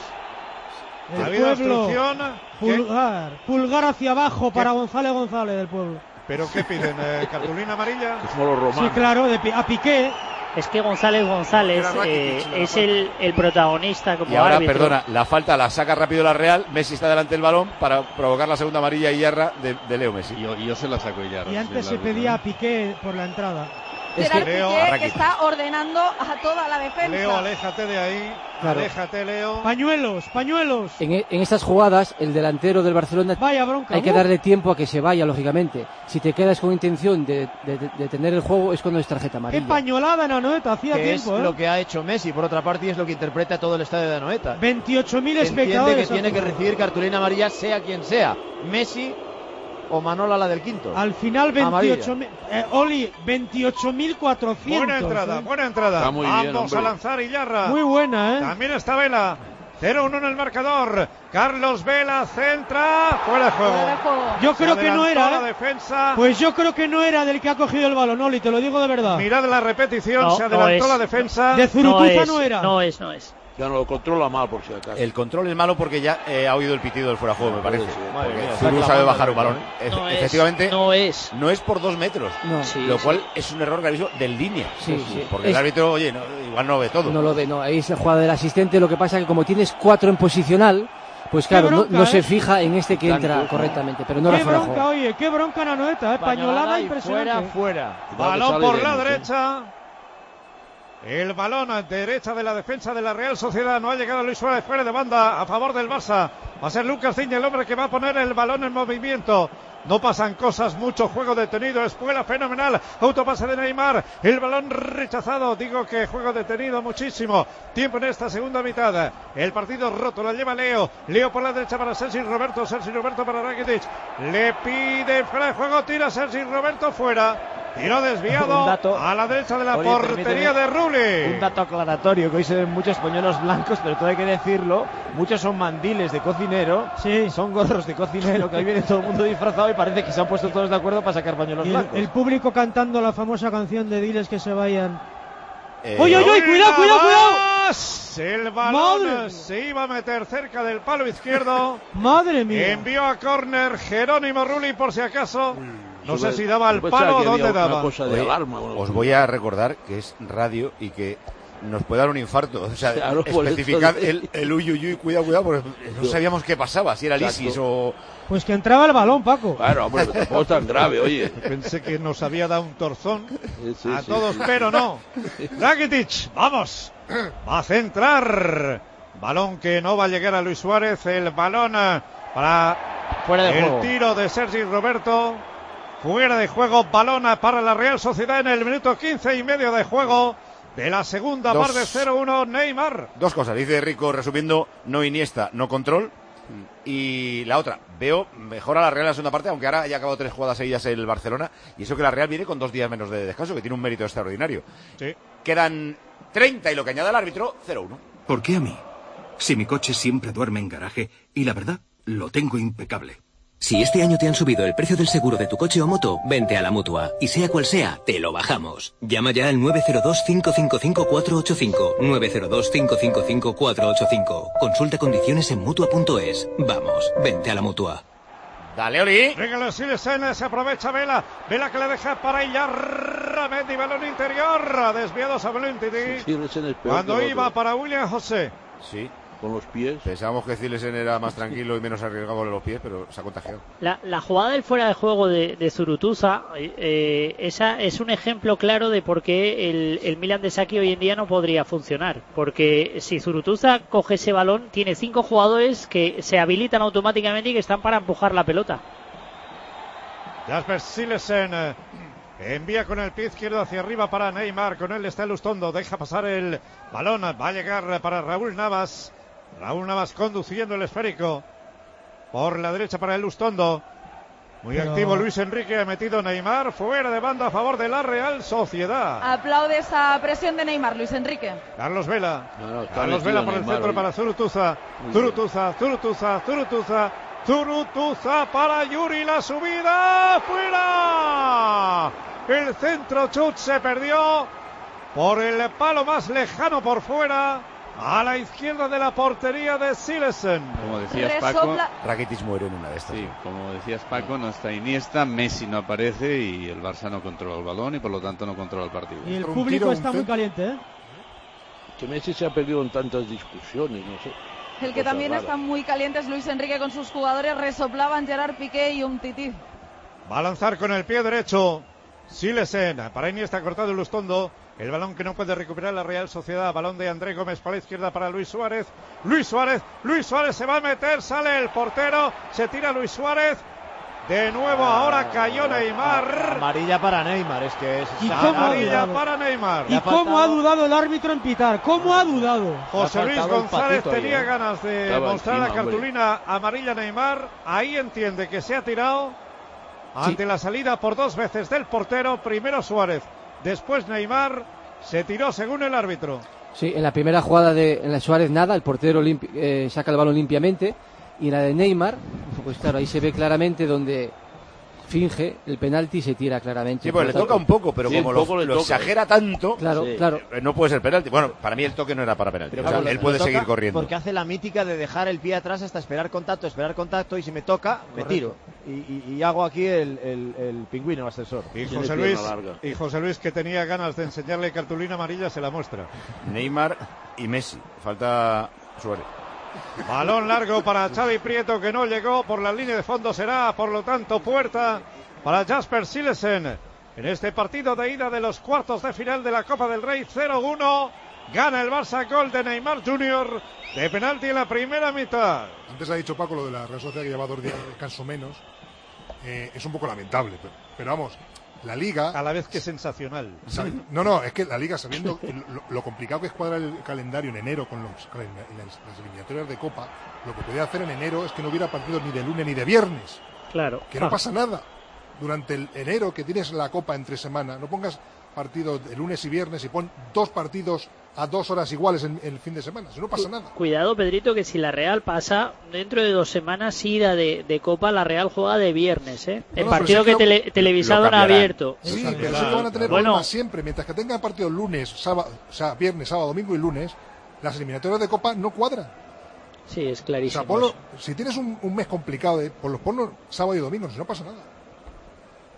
Ha El habido pueblo. obstrucción. ¿Qué? Pulgar. Pulgar hacia abajo para González González del pueblo. ¿Pero qué piden? Eh, ¿Cartulina amarilla? Es como los Sí, romanos. claro, de, Pi- a Piqué. Es que González González Era Rakitic, eh, la es falta. el, el protagonista como Y ahora, árbitro. perdona, la falta la saca rápido la Real, Messi está delante del balón para provocar la segunda amarilla y yarra de, de Leo Messi. Y yo, y yo se la saco ya. Y antes se pedía a Piqué por la entrada. Es Gerard que- Leo, Piqué Rakitic. está ordenando a toda la defensa. Leo, aléjate de ahí. Claro. Aléjate, Leo. Pañuelos, pañuelos. En, e- en estas jugadas, el delantero del Barcelona Vaya bronca. hay que ¡uh! darle tiempo a que se vaya, lógicamente. Si te quedas con intención de, de, de- de tener el juego, es cuando es tarjeta Qué amarilla. pañolada en Anoeta, hacía Que es tiempo, ¿eh? lo que ha hecho Messi, por otra parte, y es lo que interpreta todo el estadio de Anoeta. veintiocho mil Entiende espectadores. que tiene que recibir cartulina amarilla sea quien sea, Messi o Manola, la del quinto. Al final veintiocho mil. Eh, Oli, veintiocho mil cuatrocientos. Buena entrada, ¿eh? buena entrada. Está muy bien, Vamos hombre. a lanzar y yarra. Muy buena, ¿eh? También está Vela. cero uno en el marcador. Carlos Vela centra. Fuera de juego. Fuera de juego. Yo Se creo que no adelantó era, la ¿eh? defensa. Pues yo creo que no era del que ha cogido el balón, Oli, te lo digo de verdad. Mirad la repetición. No, se no adelantó es. la defensa. De No Zurutuza es, no era. no es, no es. Ya no lo controla mal, por si acaso. El control es malo porque ya eh, ha oído el pitido del fuera de juego, me parece. Sí, madre Porque mía, está Zuru sabe clamando bajar un el balón. balón. Efe- No es, Efectivamente, no es. no es por dos metros. No. Sí, lo sí. cual es un error gravísimo del línea. Sí, sí. Porque el Es- árbitro, oye, no- igual no ve todo. No lo ve, no. Ahí es la jugada del asistente. Lo que pasa es que como tienes cuatro en posicional, pues claro, no, bronca, no ¿eh? se fija en este que Tanto. entra correctamente. Pero no Qué era fuera de bronca, juego. oye, qué bronca en Anoeta, ¿eh? Pañolada y impresionante. fuera, fuera. Cuidado que Balón sale por de la ahí, ¿eh? derecha. El balón a derecha de la defensa de la Real Sociedad. No ha llegado Luis Suárez fuera de banda a favor del Barça. Va a ser Lucas Digne el hombre que va a poner el balón en movimiento. No pasan cosas, mucho juego detenido, espuela fenomenal, autopase de Neymar, el balón rechazado, digo que juego detenido muchísimo, tiempo en esta segunda mitad, el partido roto, la lleva Leo, Leo por la derecha para Sergi Roberto, Sergi Roberto para Rakitic, le pide fuera de juego, tira Sergi Roberto fuera. Tiro desviado Un dato- a la derecha de la Oye, portería permíteme de Rulli. Un dato aclaratorio, que hoy se ven muchos pañuelos blancos, pero todo hay que decirlo, muchos son mandiles de cocinero, Sí. son gorros de cocinero, que hoy viene todo el mundo disfrazado y parece que se han puesto todos de acuerdo para sacar pañuelos Y el, blancos. el público cantando la famosa canción de Diles que se vayan. Eh, ¡Oye, oye, oye! ¡Cuidado, cuidado, cuidado! El balón Madre. se iba a meter cerca del palo izquierdo. Madre mía. Envió a córner Jerónimo Rulli por si acaso. No sé si daba al palo o dónde daba. Cosa de Oye, alarma, os voy a recordar que es radio y que nos puede dar un infarto. O sea, Claro, por especificad eso- el, el uy, uy, uy, cuidado, cuidado, porque no sabíamos qué pasaba, si era el Exacto. ISIS o... Pues que entraba el balón, Paco. Claro, hombre, tampoco es tan grave, oye. Pensé que nos había dado un torzón Sí, a sí, todos, sí. pero no. Rakitic, vamos. Va a centrar. Balón que no va a llegar a Luis Suárez. El balón eh, para Fuera de el juego. tiro de Sergi Roberto. Fuera de juego, balón para la Real Sociedad en el minuto quince y medio de juego de la segunda Dos. parte. Cero uno Neymar. Dos cosas, dice Rico resumiendo, no Iniesta, no control. Y la otra, veo mejor a la Real en la segunda parte, aunque ahora haya acabado tres jugadas seguidas el Barcelona. Y eso que la Real viene con dos días menos de descanso, que tiene un mérito extraordinario. Sí. Quedan treinta y lo que añade el árbitro, cero uno. ¿Por qué a mí? Si mi coche siempre duerme en garaje y la verdad, lo tengo impecable. Si este año te han subido el precio del seguro de tu coche o moto, vente a la Mutua. Y sea cual sea, te lo bajamos. Llama ya al nueve cero dos, cinco cinco cinco, cuatro ocho cinco. nueve cero dos, cinco cinco cinco, cuatro ocho cinco. Consulta condiciones en Mutua punto es. Vamos, vente a la Mutua. Dale, Oli. Regalo Silesen, se aprovecha Vela. Vela que le deja para Illarramendi, balón interior. Desviado a Valentini. Silesen es peor Cuando que el iba otro. para William José. Sí. Con los pies. Pensábamos que Zilesen era más tranquilo y menos arriesgado con los pies, pero se ha contagiado. La, la jugada del fuera de juego de, de Zurutuza, eh, esa es un ejemplo claro de por qué el, el Milan de Sacchi hoy en día no podría funcionar. Porque si Zurutuza coge ese balón, tiene cinco jugadores que se habilitan automáticamente y que están para empujar la pelota. Jasper Silesen eh, envía con el pie izquierdo hacia arriba para Neymar. Con él está Lustondo. Deja pasar el balón. Va a llegar para Raúl Navas. Raúl Navas conduciendo el esférico. Por la derecha para el Lustondo. Muy Pero... activo Luis Enrique. Ha metido Neymar. Fuera de banda a favor de la Real Sociedad. Aplaude esa presión de Neymar, Luis Enrique. Carlos Vela. No, no, está Carlos metido Vela por el Neymar centro hoy. para Zurutuza. Muy Zurutuza, Zurutuza, Zurutuza. Zurutuza para Yuri. La subida. ¡Fuera! El centro chut se perdió por el palo más lejano por fuera. A la izquierda de la portería de Silesen. Como decías, Paco, Rakitic muere en una de estas. sí, como decías, Paco, no está Iniesta, Messi no aparece y el Barça no controla el balón y por lo tanto no controla el partido. Y el público está muy caliente, ¿eh? Que Messi se ha perdido en tantas discusiones, no sé. El que Cosa también rara. está muy caliente es Luis Enrique con sus jugadores. Resoplaban Gerard Piqué y Umtiti. Va a lanzar con el pie derecho Silesen. Para Iniesta cortado el Lustondo. El balón que no puede recuperar la Real Sociedad. Balón de André Gómez para la izquierda para Luis Suárez. Luis Suárez. Luis Suárez se va a meter. Sale el portero. Se tira Luis Suárez. De nuevo ahora cayó Neymar. Amarilla para Neymar, es que es ¿Y cómo ha Amarilla dudado? para Neymar. ¿Y cómo ha dudado el árbitro en pitar? ¿Cómo ha dudado? José Luis faltado el González patito ahí, tenía ¿eh? ganas de Estaba mostrar la encima, hombre. cartulina amarilla a Neymar. Ahí entiende que se ha tirado ante la salida por dos veces del portero. Primero Suárez, después Neymar. Se tiró según el árbitro. Sí, en la primera jugada de en la Suárez nada, el portero limpi- eh, saca el balón limpiamente, y en la de Neymar, pues claro, ahí se ve claramente donde finge el penalti y se tira claramente. Sí, pues le Por toca tanto- un poco, pero Sí, como un lo, poco le lo toca. exagera tanto, Claro, Sí. claro. eh, no puede ser penalti. Bueno, para mí el toque no era para penalti. Pero O sea, claro, él le puede toca seguir corriendo. Porque hace la mítica de dejar el pie atrás hasta esperar contacto, esperar contacto, y si me toca, me tiro. Y, y- y hago aquí el, el, el pingüino, el ascensor. Y Tiene José pierna Luis, larga. y José Luis, que tenía ganas de enseñarle cartulina amarilla, se la muestra. Neymar y Messi. Falta Suárez. Balón largo para Xavi Prieto, que no llegó por la línea de fondo. Será, por lo tanto, puerta para Jasper Silesen. En este partido de ida de los cuartos de final de la Copa del Rey, cero uno. Gana el Barça, gol de Neymar junior de penalti en la primera mitad. Antes ha dicho Paco lo de la Real Sociedad, que lleva dos días de descanso menos. Eh, es un poco lamentable, pero, pero vamos, la Liga... A la vez que sensacional. sabe- No, no, es que la Liga, sabiendo lo, lo complicado que es cuadrar el calendario en enero con, los, con el- las, las eliminatorias de Copa, lo que podía hacer en enero es que no hubiera partidos ni de lunes ni de viernes. Claro. Que no pasa nada. Durante el enero, que tienes la Copa entre semana, no pongas partidos de lunes y viernes y pon dos partidos a dos horas iguales en el fin de semana. Si no pasa nada. Cuidado, Pedrito, que si la Real pasa, dentro de dos semanas ida de, de Copa, la Real juega de viernes, ¿eh? No, El no, partido pero que si es que tele- televisado en cambiarán. abierto. Sí, Claro. pero sí que van a tener Bueno. problemas siempre. Mientras que tengan partidos lunes, sábado, o sea, viernes, sábado, domingo y lunes, las eliminatorias de Copa no cuadran. Sí, es O clarísimo. sea, ponlo, eso. si tienes un, un mes complicado, de, por los ponlos sábado y domingo, si no pasa nada.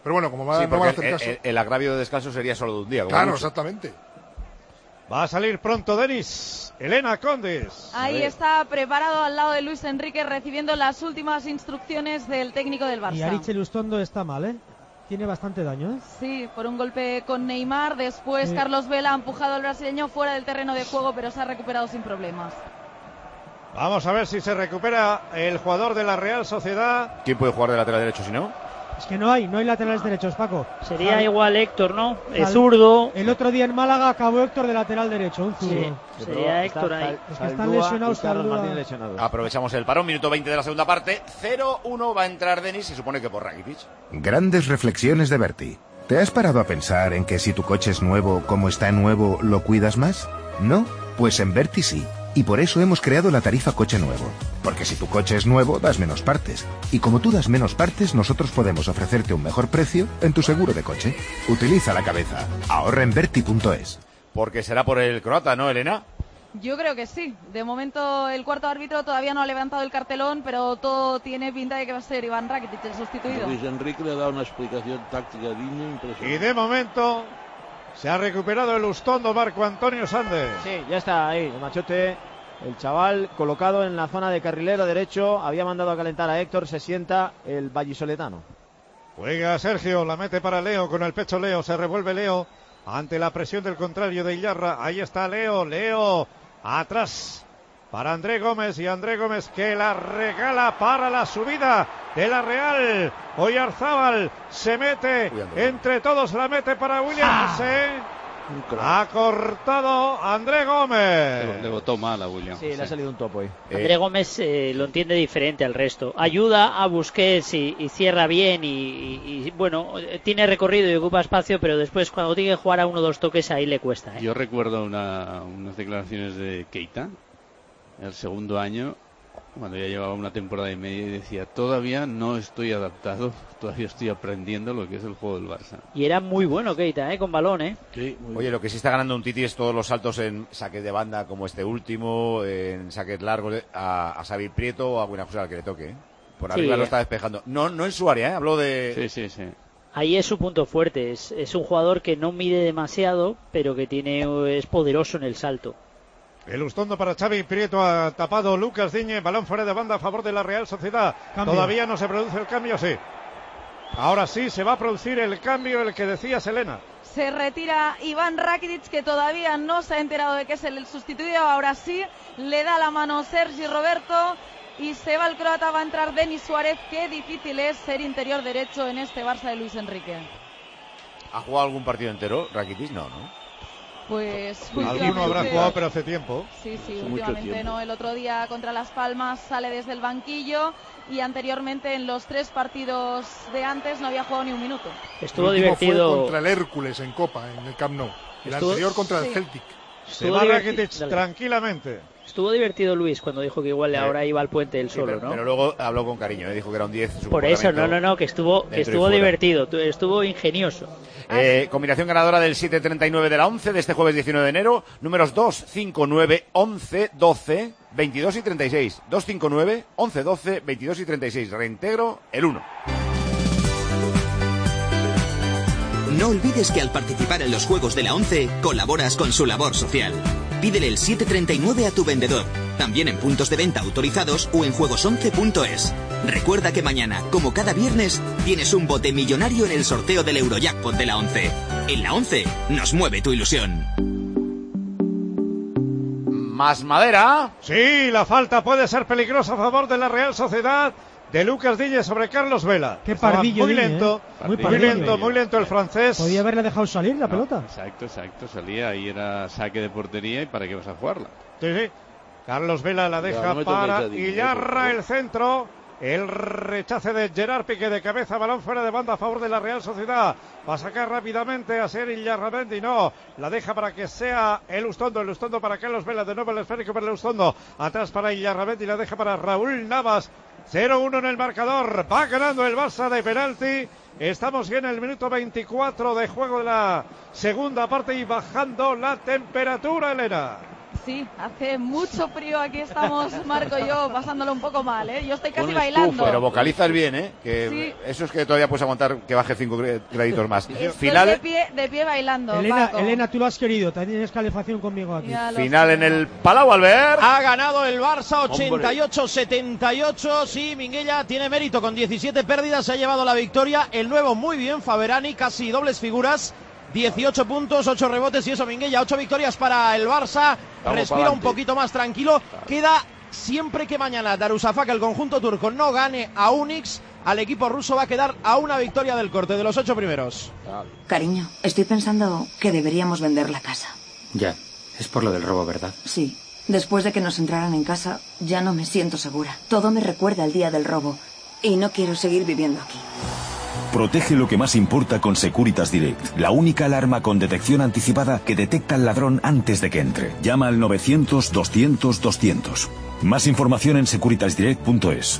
Pero bueno, como va, sí, no van a hacer el, caso. el, el agravio de descanso sería solo de un día. Claro, mucho. exactamente. Va a salir pronto Denis. Elena Condes. Ahí está preparado al lado de Luis Enrique recibiendo las últimas instrucciones del técnico del Barça. Y Aritz Elustondo está mal, ¿eh? Tiene bastante daño, ¿eh? Sí, por un golpe con Neymar. Después sí. Carlos Vela ha empujado al brasileño fuera del terreno de juego, pero se ha recuperado sin problemas. Vamos a ver si se recupera el jugador de la Real Sociedad. ¿Quién puede jugar de lateral derecho si no? Es que no hay, no hay laterales derechos, Paco. Sería Al, igual Héctor, ¿no? El al, zurdo. El otro día en Málaga acabó Héctor de lateral derecho, un zurdo. Sí, sí, sería Héctor está, ahí. Es que están lesionados, Carlos Martín lesionados. Aprovechamos el parón, minuto veinte de la segunda parte. cero uno va a entrar Denis, se supone que por Rakitic. Grandes reflexiones de Berti. ¿Te has parado a pensar en que si tu coche es nuevo, como está nuevo, lo cuidas más? ¿No? Pues en Berti sí. Y por eso hemos creado la tarifa coche nuevo. Porque si tu coche es nuevo, das menos partes. Y como tú das menos partes, nosotros podemos ofrecerte un mejor precio en tu seguro de coche. Utiliza la cabeza. Ahorra en Berti punto es. Porque será por el croata, ¿no, Elena? Yo creo que sí. De momento el cuarto árbitro todavía no ha levantado el cartelón, pero todo tiene pinta de que va a ser Iván Rakitic el sustituido. Luis Enrique le ha dado una explicación táctica digna impresionante. Y de momento se ha recuperado el Ustondo Marco Antonio Sández. Sí, ya está ahí, el machote, el chaval colocado en la zona de carrilero derecho, había mandado a calentar a Héctor, se sienta el vallisoletano. Juega Sergio, la mete para Leo, con el pecho Leo, se revuelve Leo ante la presión del contrario de Illarra. Ahí está Leo, Leo atrás para André Gómez, y André Gómez que la regala para la subida de la Real. Oyarzábal se mete entre todos, la mete para Williams. Ha cortado André Gómez. Le, le botó mal a Williams. Sí, le ha salido un topo ahí. André eh. Gómez eh, lo entiende diferente al resto. Ayuda a Busquets y, y cierra bien y, y, y, bueno, tiene recorrido y ocupa espacio, pero después cuando tiene que jugar a uno o dos toques ahí le cuesta. ¿eh? Yo recuerdo una, unas declaraciones de Keita el segundo año, cuando ya llevaba una temporada y media, y decía: todavía no estoy adaptado, todavía estoy aprendiendo lo que es el juego del Barça. Y era muy bueno Keita, ¿eh? Con balón, ¿eh? Sí, muy Oye, bien. lo que sí está ganando un Titi es todos los saltos en saques de banda, como este último, en saques largos, a, a Xavi Prieto o a Buenafusa al que le toque, ¿eh? Por arriba sí, lo está despejando. No, no en su área, ¿eh? Hablo de... Sí, sí, sí. Ahí es su punto fuerte, es, es un jugador que no mide demasiado, pero que tiene es poderoso en el salto. El Ustondo para Xavi Prieto, ha tapado Lucas Diñe, balón fuera de banda a favor de la Real Sociedad. Cambio. Todavía no se produce el cambio, sí. Ahora sí se va a producir el cambio, el que decía Selena. Se retira Iván Rakitic, que todavía no se ha enterado de que es el sustituido. Ahora sí, le da la mano Sergi Roberto y se va el croata. Va a entrar Denis Suárez. Qué difícil es ser interior derecho en este Barça de Luis Enrique. ¿Ha jugado algún partido entero Rakitic? No, ¿no? Pues alguno habrá jugado, pero hace tiempo. Sí, sí, últimamente no. El otro día contra Las Palmas sale desde el banquillo y anteriormente en los tres partidos de antes no había jugado ni un minuto. Estuvo divertido. Fue contra el Hércules en Copa, en el Camp Nou. El Estuvo... anterior contra sí. el Celtic. Se va Rakitic tranquilamente. Estuvo divertido Luis cuando dijo que igual ahora iba al puente él sí, solo, pero, ¿no? Pero luego habló con cariño, ¿eh? Dijo que era un diez. Por eso, no, no, no, que estuvo, que estuvo divertido, estuvo ingenioso. Eh, combinación ganadora del siete treinta y nueve de la once de este jueves diecinueve de enero. Números dos, cinco, nueve, once, doce, veintidós y treinta y seis. dos, cinco, nueve, once, doce, veintidós y treinta y seis. Reintegro el uno. No olvides que al participar en los Juegos de la once, colaboras con su labor social. Pídele el siete treinta y nueve a tu vendedor, también en puntos de venta autorizados o en juegos once punto es. Recuerda que mañana, como cada viernes, tienes un bote millonario en el sorteo del Eurojackpot de la once. En la once, nos mueve tu ilusión. Más madera. Sí, la falta puede ser peligrosa a favor de la Real Sociedad. De Lucas Diñe sobre Carlos Vela. Qué pardillo. Muy Diñe, lento, ¿eh? muy, muy lento, muy lento el francés. Podía haberle dejado salir la no, pelota. Exacto, exacto, salía, ahí era saque de portería y para qué vas a jugarla. Sí, sí. Carlos Vela la deja no, no para Illarra, el centro. El rechace de Gerard Piqué de cabeza, balón fuera de banda a favor de la Real Sociedad. Va a sacar rápidamente a ser Illarramendi, no, la deja para que sea el Ustondo, el Ustondo para Carlos Vela, de nuevo el esférico para el Ustondo, atrás para Illarramendi, la deja para Raúl Navas. cero uno en el marcador, va ganando el Barça de penalti. Estamos ya en el minuto veinticuatro de juego de la segunda parte y bajando la temperatura, Elena. sí, hace mucho frío, aquí estamos Marco y yo pasándolo un poco mal, ¿eh? Yo estoy casi Un bailando. estufa, pero vocalizas bien, ¿eh? Que Sí. eso es que todavía puedes aguantar que baje cinco graditos más. Estoy Final, de pie, de pie bailando, Elena, Paco. Elena, tú lo has querido, tienes calefacción conmigo aquí. Ya lo final sé. en el Palau Albert. Ha ganado el Barça ochenta y ocho setenta y ocho. Sí, Minguella tiene mérito con diecisiete pérdidas. Se ha llevado la victoria. El nuevo muy bien. Faberani casi dobles figuras. dieciocho puntos, ocho rebotes y eso, Minguella. ocho victorias para el Barça. Vamos Respira un pa'lante. poquito más tranquilo. Queda siempre que mañana Darusafaka, el conjunto turco, no gane a Unix. Al equipo ruso va a quedar a una victoria del corte de los ocho primeros. Cariño, estoy pensando que deberíamos vender la casa. Ya, es por lo del robo, ¿verdad? Sí. Después de que nos entraran en casa, ya no me siento segura. Todo me recuerda al día del robo. Y no quiero seguir viviendo aquí. Protege lo que más importa con Securitas Direct, la única alarma con detección anticipada que detecta al ladrón antes de que entre. Llama al novecientos doscientos doscientos. Más información en securitas direct punto es.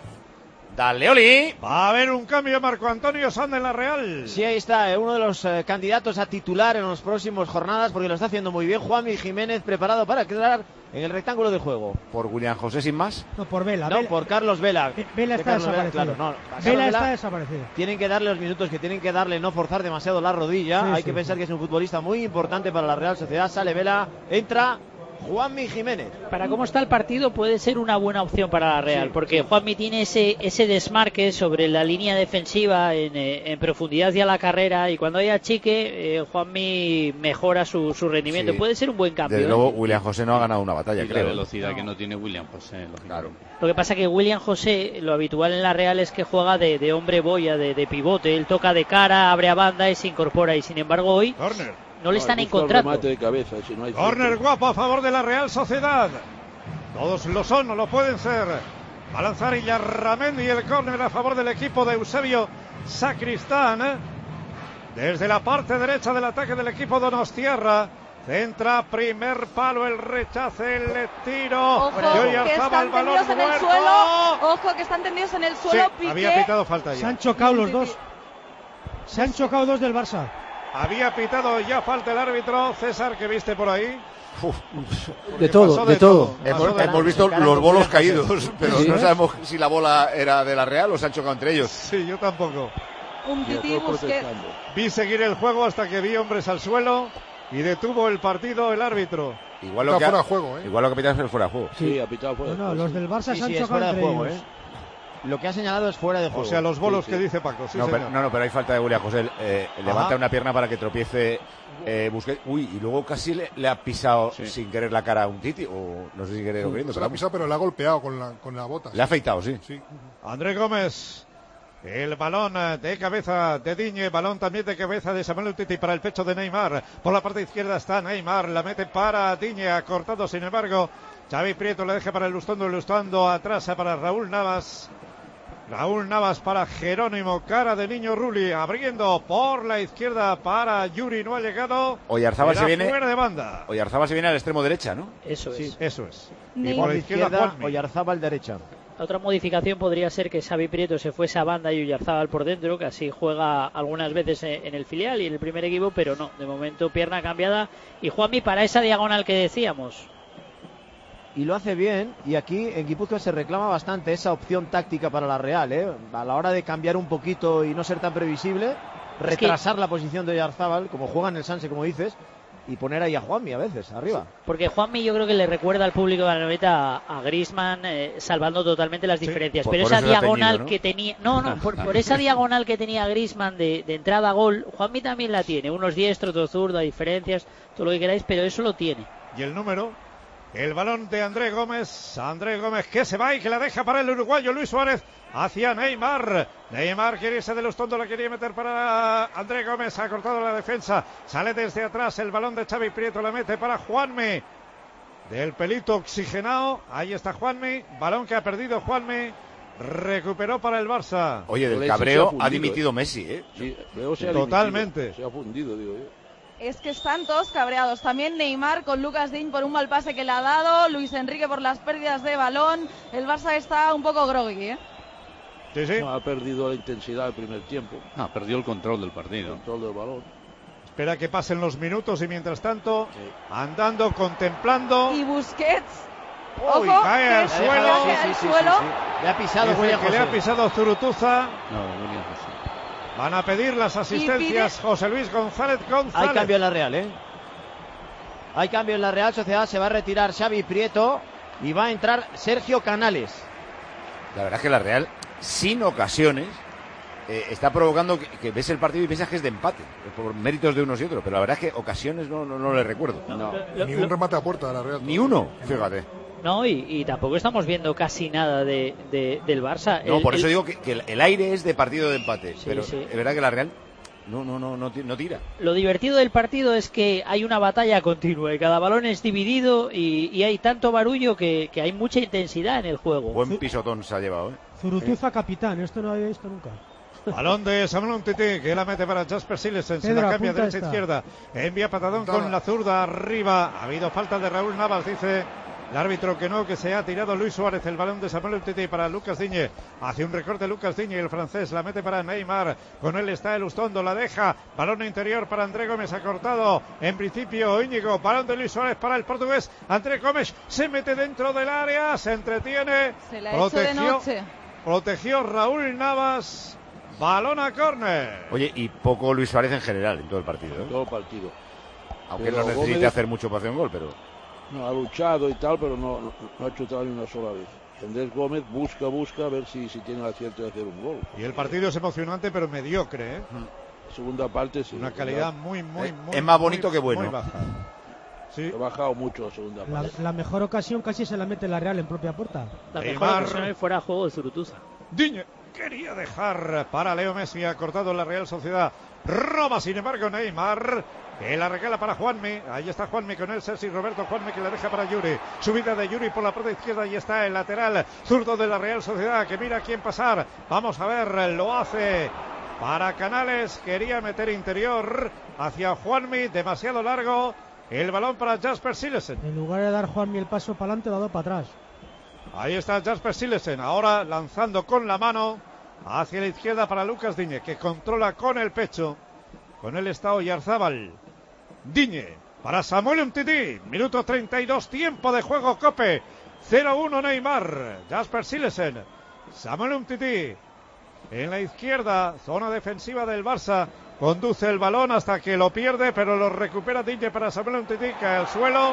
Dale, Oli. Va a haber un cambio, Marco Antonio Sanda en la Real. Sí, ahí está, eh, uno de los eh, candidatos a titular en las próximas jornadas, porque lo está haciendo muy bien. Juanmi Jiménez preparado para quedar en el rectángulo de juego. Por William José sin más. No, por Vela. No, Vela. por Carlos Vela. Vela De está Carlos Vela, desaparecido. claro, no, a Carlos Vela Vela está desaparecido. Tienen que darle los minutos que tienen que darle, no forzar demasiado la rodilla. Sí, Hay sí, que pensar sí. que es un futbolista muy importante para la Real Sociedad. Sale Vela, entra Juanmi Jiménez. Para cómo está el partido puede ser una buena opción para la Real, Sí, porque Juanmi tiene ese ese desmarque sobre la línea defensiva en, eh, en profundidad y a la carrera, y cuando haya chique, eh, Juanmi mejora su, su rendimiento. Sí. Puede ser un buen cambio. Desde ¿eh? luego, William José no ha ganado una batalla, Y la creo. velocidad que no tiene William José, Claro. Lo que pasa que William José, lo habitual en la Real es que juega de, de hombre boya, de, de pivote. Él toca de cara, abre a banda y se incorpora, y sin embargo hoy Corner. no le están busca el encontrando. remate de cabeza, si no hay Corner centro. guapo a favor de la Real Sociedad. Todos lo son, no lo pueden ser. Va a lanzar Illarramendi y el córner a favor del equipo de Eusebio Sacristán. Desde la parte derecha del ataque del equipo donostiarra. Centra, primer palo, el rechace, el tiro. Ojo, Y que Oyarzabal, están balón tendidos en el muerto. suelo. Ojo, que están tendidos en el Sí, suelo. Piqué. había pitado falta Se ya. han chocado los Sí, dos. sí. Se han chocado dos del Barça. Había pitado ya falta el árbitro. César, ¿qué viste por ahí? De todo, pasó de todo. Hemos, Pasó de- hemos visto cara los con bolos William caídos, José. pero Sí. no sabemos si la bola era de la Real o se han chocado entre ellos. Sí, yo tampoco. Un Y tití otro Busquets. protestando. Vi seguir el juego hasta que vi hombres al suelo y detuvo el partido el árbitro. Igual lo Está que ha, fuera de juego, ¿eh? igual lo que pitas es fuera de juego. Sí, ha pitado fuera. No, no, los del Barça Sí, se han sí, es chocado fuera de entre juego, ellos. ¿eh? Lo que ha señalado es fuera de O juego. sea, los bolos Sí, que sí. dice Paco. Sí, no, pero, señor. no, no, pero hay falta de William José. Eh, levanta Ajá. una pierna para que tropiece eh, Busquets. Uy, y luego casi le, le ha pisado Sí. sin querer la cara a un Titi. O no sé si querer o queriendo, Se pero la ha pisado, pero le ha golpeado con la, con la bota. le ha afeitado, sí. Sí. André Gómez. El balón eh, de cabeza de Diñe, balón también de cabeza de Samuel Umtiti para el pecho de Neymar. Por la parte izquierda está Neymar, la mete para Diñe, ha cortado sin embargo. Xavi Prieto le deja para el Lustondo, el Lustondo atrás para Raúl Navas. Raúl Navas para Jerónimo, cara de niño Rulli, abriendo por la izquierda para Yuri, no ha llegado. Oyarzábal Era se viene. fuera de banda. Oyarzábal se viene al extremo derecha, ¿no? Eso es. Sí. Eso es. Y Neymar. por la izquierda, izquierda, Juanmi. Oyarzábal derecha. Otra modificación podría ser que Xavi Prieto se fuese a banda y Uyarzábal por dentro, que así juega algunas veces en el filial y en el primer equipo, pero no, de momento pierna cambiada y Juanmi para esa diagonal que decíamos. Y lo hace bien, y aquí en Guipúzcoa se reclama bastante esa opción táctica para la Real, ¿eh? A la hora de cambiar un poquito y no ser tan previsible, Es que- retrasar la posición de Oyarzábal, como juega en el Sanse, como dices, y poner ahí a Juanmi a veces, arriba. Porque Juanmi yo creo que le recuerda al público de la noveta a, a Griezmann, eh, salvando totalmente las diferencias. por- Pero por esa eso se ha diagonal teñido, ¿no? que tenía, no, no, por, por esa diagonal que tenía Griezmann de, de entrada a gol, Juanmi también la tiene. Unos diestro, otro zurdo, diferencias, todo lo que queráis, pero eso lo tiene. Y el número, el balón de André Gómez, André Gómez que se va y que la deja para el uruguayo Luis Suárez hacia Neymar. Neymar quiere irse de los tontos, la quería meter para André Gómez, ha cortado la defensa, sale desde atrás el balón de Xavi Prieto, la mete para Juanmi. Del pelito oxigenado, ahí está Juanmi, balón que ha perdido Juanmi, recuperó para el Barça. Oye, del Messi se ha cabreo fundido, ha dimitido ¿eh? Messi, ¿eh? Sí, luego se ha Totalmente. dimitido, Se ha fundido, digo yo. Es que están todos cabreados. También Neymar con Lucas Digne por un mal pase que le ha dado. Luis Enrique por las pérdidas de balón. El Barça está un poco groggy, ¿eh? Sí, sí. No, ha perdido la intensidad del primer tiempo, No, perdió el control del partido. control del balón. espera que pasen los minutos y mientras tanto, andando, contemplando. Y Busquets. Uy, Ojo, cae al que suelo. cae al Sí, sí, suelo. sí, sí. Le ha pisado Dice William que le José. ha pisado Zurutuza. No, William José. Van a pedir las asistencias José Luis González González. Hay cambio en la Real, ¿eh? Hay cambio en la Real Sociedad. Se va a retirar Xavi Prieto y va a entrar Sergio Canales. La verdad es que la Real, sin ocasiones, eh, está provocando que, que ves el partido y piensas que es de empate, por méritos de unos y otros, pero la verdad es que ocasiones no, no, no le recuerdo. No. Ni un remate a puerta de la Real. Ni uno, fíjate. No, y, y tampoco estamos viendo casi nada de, de- del Barça. No, El- por eso el- digo que, que el, el aire es de partido de empate, Sí, pero sí. es verdad que la Real no, no, no, no, ti- no tira. Lo divertido del partido es que hay una batalla continua y cada balón es dividido y, y hay tanto barullo que, que hay mucha intensidad en el juego. Buen pisotón se ha llevado, ¿eh? Zurutuza capitán, esto no lo había visto nunca. Balón de Samuel Umtiti, que la mete para Jasper Silesen, se Pedro, la cambia apunta derecha-izquierda, envía patadón Apuntada. con la zurda arriba, ha habido falta de Raúl Navas, dice el árbitro que no, que se ha tirado Luis Suárez, el balón de Samuel Umtiti para Lucas Diñe, hace un recorte Lucas Diñe, el francés la mete para Neymar, con él está el Ustondo, la deja, balón interior para André Gómez, ha cortado, en principio Íñigo, balón de Luis Suárez para el portugués, André Gómez se mete dentro del área, se entretiene, Se la ha hecho de noche. protegió Raúl Navas, balón a córner. Oye, y poco Luis Suárez en general en todo el partido, ¿eh? Todo el partido. Aunque Pero no necesite Gómez- hacer mucho para hacer un gol, pero... No, ha luchado y tal, pero no, no, no ha chutado ni una sola vez. Andrés Gómez busca, busca a ver si, si tiene el acierto de hacer un gol. Y el partido es emocionante pero mediocre, ¿eh? Segunda parte sí. Una calidad muy, muy, muy... es más bonito muy- que bueno. muy baja. Sí. Ha bajado mucho la segunda La, parte. la mejor ocasión casi se la mete la Real en propia puerta. La mejor Neymar. ocasión es fuera de juego de Zurutuza. Diñe quería dejar para Leo Messi, ha cortado la Real Sociedad. Roba, sin embargo, Neymar, que la regala para Juanmi. Ahí está Juanmi con él, Sergi Roberto Juanmi, que la deja para Yuri. Subida de Yuri por la parte izquierda, y está el lateral zurdo de la Real Sociedad, que mira a quién pasar. Vamos a ver, lo hace para Canales, quería meter interior hacia Juanmi, demasiado largo. El balón para Jasper Silesen. En lugar de dar Juanmi el paso para adelante, lo ha dado para atrás. Ahí está Jasper Silesen, ahora lanzando con la mano hacia la izquierda para Lucas Diñe, que controla con el pecho. Con él está Oyarzábal. Diñe para Samuel Umtiti, minuto treinta y dos, tiempo de juego, Cope. cero uno Neymar, Jasper Silesen, Samuel Umtiti en la izquierda, zona defensiva del Barça. Conduce el balón hasta que lo pierde, pero lo recupera Diñe para Samuel Umtiti, cae al suelo.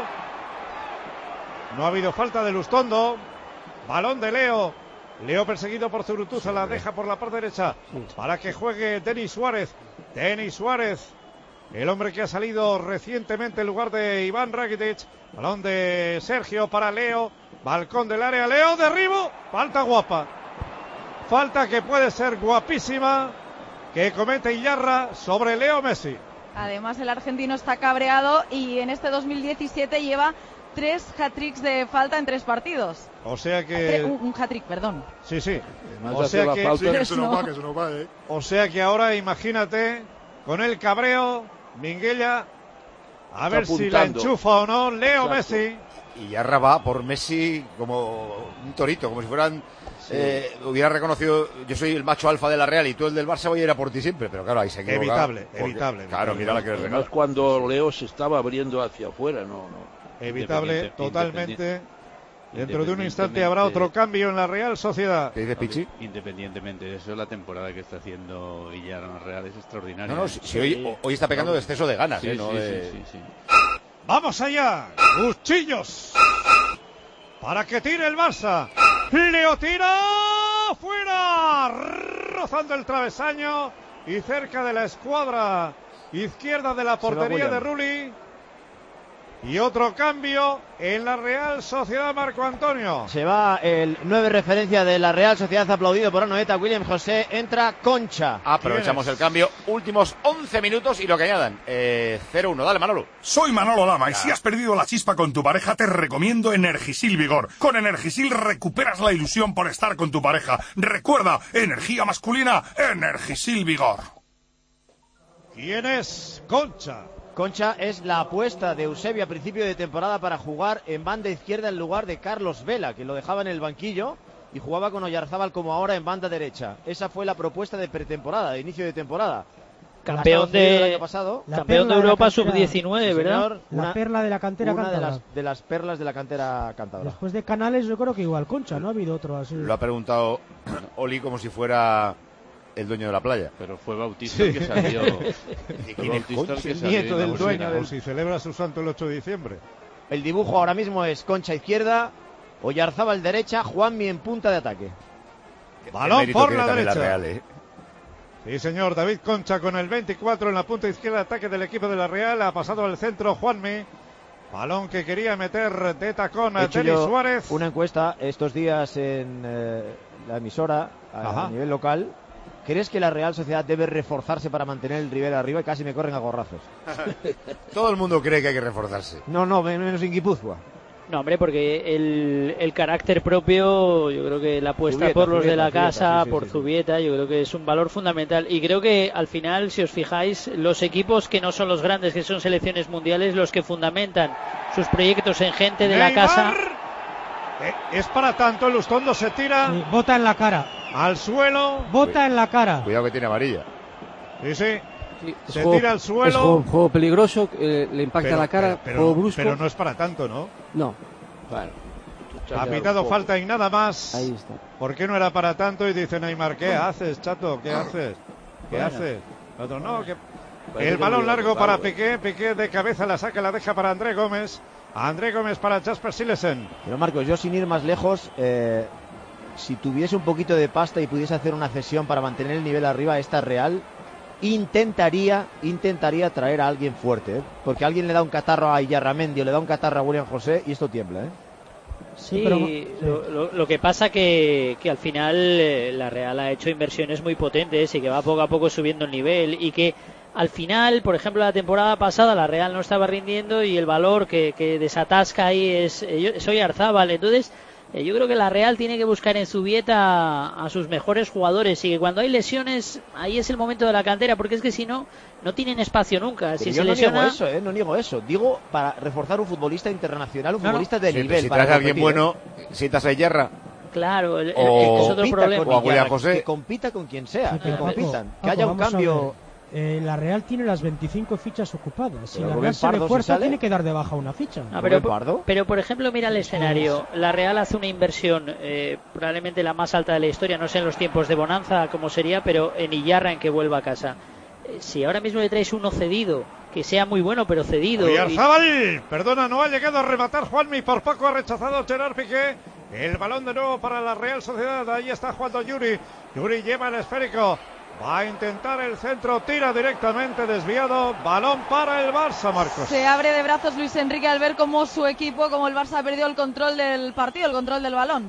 No ha habido falta de Lustondo. Balón de Leo. Leo perseguido por Zurutuza, la deja por la parte derecha para que juegue Denis Suárez. Denis Suárez, el hombre que ha salido recientemente en lugar de Iván Rakitic. Balón de Sergio para Leo. Balcón del área, Leo, derribo. Falta guapa. Falta que puede ser guapísima, que comete Iyarra sobre Leo Messi. Además, el argentino está cabreado y en este dos mil diecisiete lleva tres hat-tricks de falta en tres partidos. O sea Tre- que... Un, un hat-trick, perdón. Sí, sí. Además O de sea hacer la que... falta- Sí, que Tres se nos no. va, que se nos va, ¿eh? O sea que ahora imagínate con el cabreo, Minguella, a ver si la apuntando. enchufa o no Leo Exacto. Messi. Y ya va por Messi como un torito, como si fueran... Eh, hubiera reconocido, yo soy el macho alfa de la Real y tú el del Barça, voy a ir a por ti siempre, pero claro, ahí se equivoca. Evitable, porque- evitable, Claro, evitable. mira la que le Además, regala. cuando Leo se estaba abriendo hacia afuera, no, no. Evitable, Independiente- totalmente. Dentro de un instante independientemente- habrá otro cambio en la Real Sociedad. ¿Qué dices, Pichi? Independientemente de eso, la temporada que está haciendo Villar en la Real es extraordinaria. No, no, si, si hoy, hoy está pecando de exceso de ganas, Sí, ¿eh? No sí, de- sí, sí, sí. ¡Vamos allá! ¡Cuchillos! Para que tire el Barça. ¡Leo tira! ¡Fuera! Rozando el travesaño y cerca de la escuadra izquierda de la portería de Rulli. Y otro cambio en la Real Sociedad, Marco Antonio. Se va el nueve referencia de la Real Sociedad, aplaudido por Anoeta, William José. Entra Concha. Aprovechamos el cambio. Últimos once minutos y lo que añadan. Eh, cero uno. Dale, Manolo. Soy Manolo Lama y si has perdido la chispa con tu pareja te recomiendo Energisil Vigor. Con Energisil recuperas la ilusión por estar con tu pareja. Recuerda, energía masculina, Energisil Vigor. ¿Quién es Concha? Concha es la apuesta de Eusebio a principio de temporada para jugar en banda izquierda en lugar de Carlos Vela, que lo dejaba en el banquillo y jugaba con Oyarzábal como ahora en banda derecha. Esa fue la propuesta de pretemporada, de inicio de temporada. Campeón de, el año pasado. campeón de Europa sub diecinueve, Sí, ¿verdad? señor. La Una- perla de la cantera Una de cántabra. las, de las perlas de la cantera cántabra. Después de Canales, yo creo que igual Concha, no ha habido otro así. Lo ha preguntado Oli como si fuera el dueño de la playa. Pero fue Bautista el que salió. ¿Y quién es Concha? El nieto del dueño del... O si celebra su santo el ocho de diciembre. El dibujo ahora mismo es Concha izquierda, Oyarzábal derecha, Juanmi en punta de ataque. Balón mérito por tiene la también la derecha. Real, ¿eh? Sí, señor, David Concha con el veinticuatro en la punta izquierda de ataque del equipo de la Real. Ha pasado al centro Juanmi. Balón que quería meter de tacón He a hecho Denis yo Suárez. una encuesta estos días en eh, la emisora a, Ajá. a nivel local. ¿Crees que la Real Sociedad debe reforzarse para mantener el nivel arriba? Y casi me corren a gorrazos. Todo el mundo cree que hay que reforzarse. No, no, menos en Guipúzcoa. No, hombre, porque el, el carácter propio, yo creo que la apuesta Zubieta, por los de Zubieta, la Zubieta, casa, sí, sí, por sí, sí. Zubieta, yo creo que es un valor fundamental. Y creo que al final, si os fijáis, los equipos que no son los grandes, que son selecciones mundiales, los que fundamentan sus proyectos en gente de la Neymar. casa. Eh, es para tanto, el Lustondo se tira Sí, bota en la cara. al suelo. Bota en la cara. Cuidado que tiene amarilla. Sí, sí. Sí, es Se juego- tira al suelo. Es juego, juego peligroso, eh, le impacta Pero- la cara, pero- pero- juego brusco. pero no es para tanto, ¿no? No. Claro. Ha pitado falta y nada más. Ahí está. ¿Por qué no era para tanto? Y dice Neymar, ¿qué haces, chato? ¿Qué haces? ¿Qué Bueno. haces? Otro, no, que... Parece El que balón no iba a largo tocarlo, para Piqué. Piqué de cabeza la saca, la deja para André Gómez. André Gómez para Jasper Silesen. Pero Marcos, yo sin ir más lejos, eh, si tuviese un poquito de pasta y pudiese hacer una cesión para mantener el nivel arriba, esta Real, intentaría, intentaría traer a alguien fuerte, ¿eh? Porque alguien le da un catarro a Iyarramendi o le da un catarro a William José y esto tiembla, ¿eh? Sí, pero- lo, lo- lo que pasa que, que al final eh, la Real ha hecho inversiones muy potentes y que va poco a poco subiendo el nivel y que al final, por ejemplo, la temporada pasada la Real no estaba rindiendo y el valor que, que desatasca ahí es eh, soy Arzábal. Entonces, eh, yo creo que la Real tiene que buscar en Zubieta a, a sus mejores jugadores y que cuando hay lesiones, ahí es el momento de la cantera, porque es que si no, no tienen espacio nunca. Si Pero se yo no lesiona... niego eso, ¿eh? No niego eso. Digo, para reforzar un futbolista internacional, un No, no. futbolista de Sí, nivel. si para traes a alguien competir, bueno, sientas a Iyarra. Claro, el- el- O- es otro compita problema. con O a William Iyarra, José. que compita con quien sea, Sí, que pero Paco, compitan, que Paco, haya un vamos a cambio. ver. Eh, la Real tiene las veinticinco fichas ocupadas. Si Pero la Rubén Real se Pardo, si refuerza, sale. tiene que dar de baja una ficha. Ah, Rubén pero, Pardo. pero por ejemplo, mira el escenario. La Real hace una inversión eh, probablemente la más alta de la historia. No sé en los tiempos de bonanza cómo sería, pero en Iyarra en que vuelva a casa. Eh, si ahora mismo le traes uno cedido, que sea muy bueno, pero cedido. y- Oyarzábal, perdona, no ha llegado a rematar Juanmi, por poco ha rechazado Gerard Piqué. El balón de nuevo para la Real Sociedad, ahí está jugando Yuri. Yuri lleva el esférico, va a intentar el centro, tira directamente desviado, balón para el Barça, Marcos. Se abre de brazos Luis Enrique al ver cómo su equipo, como el Barça, ha perdido el control del partido, el control del balón.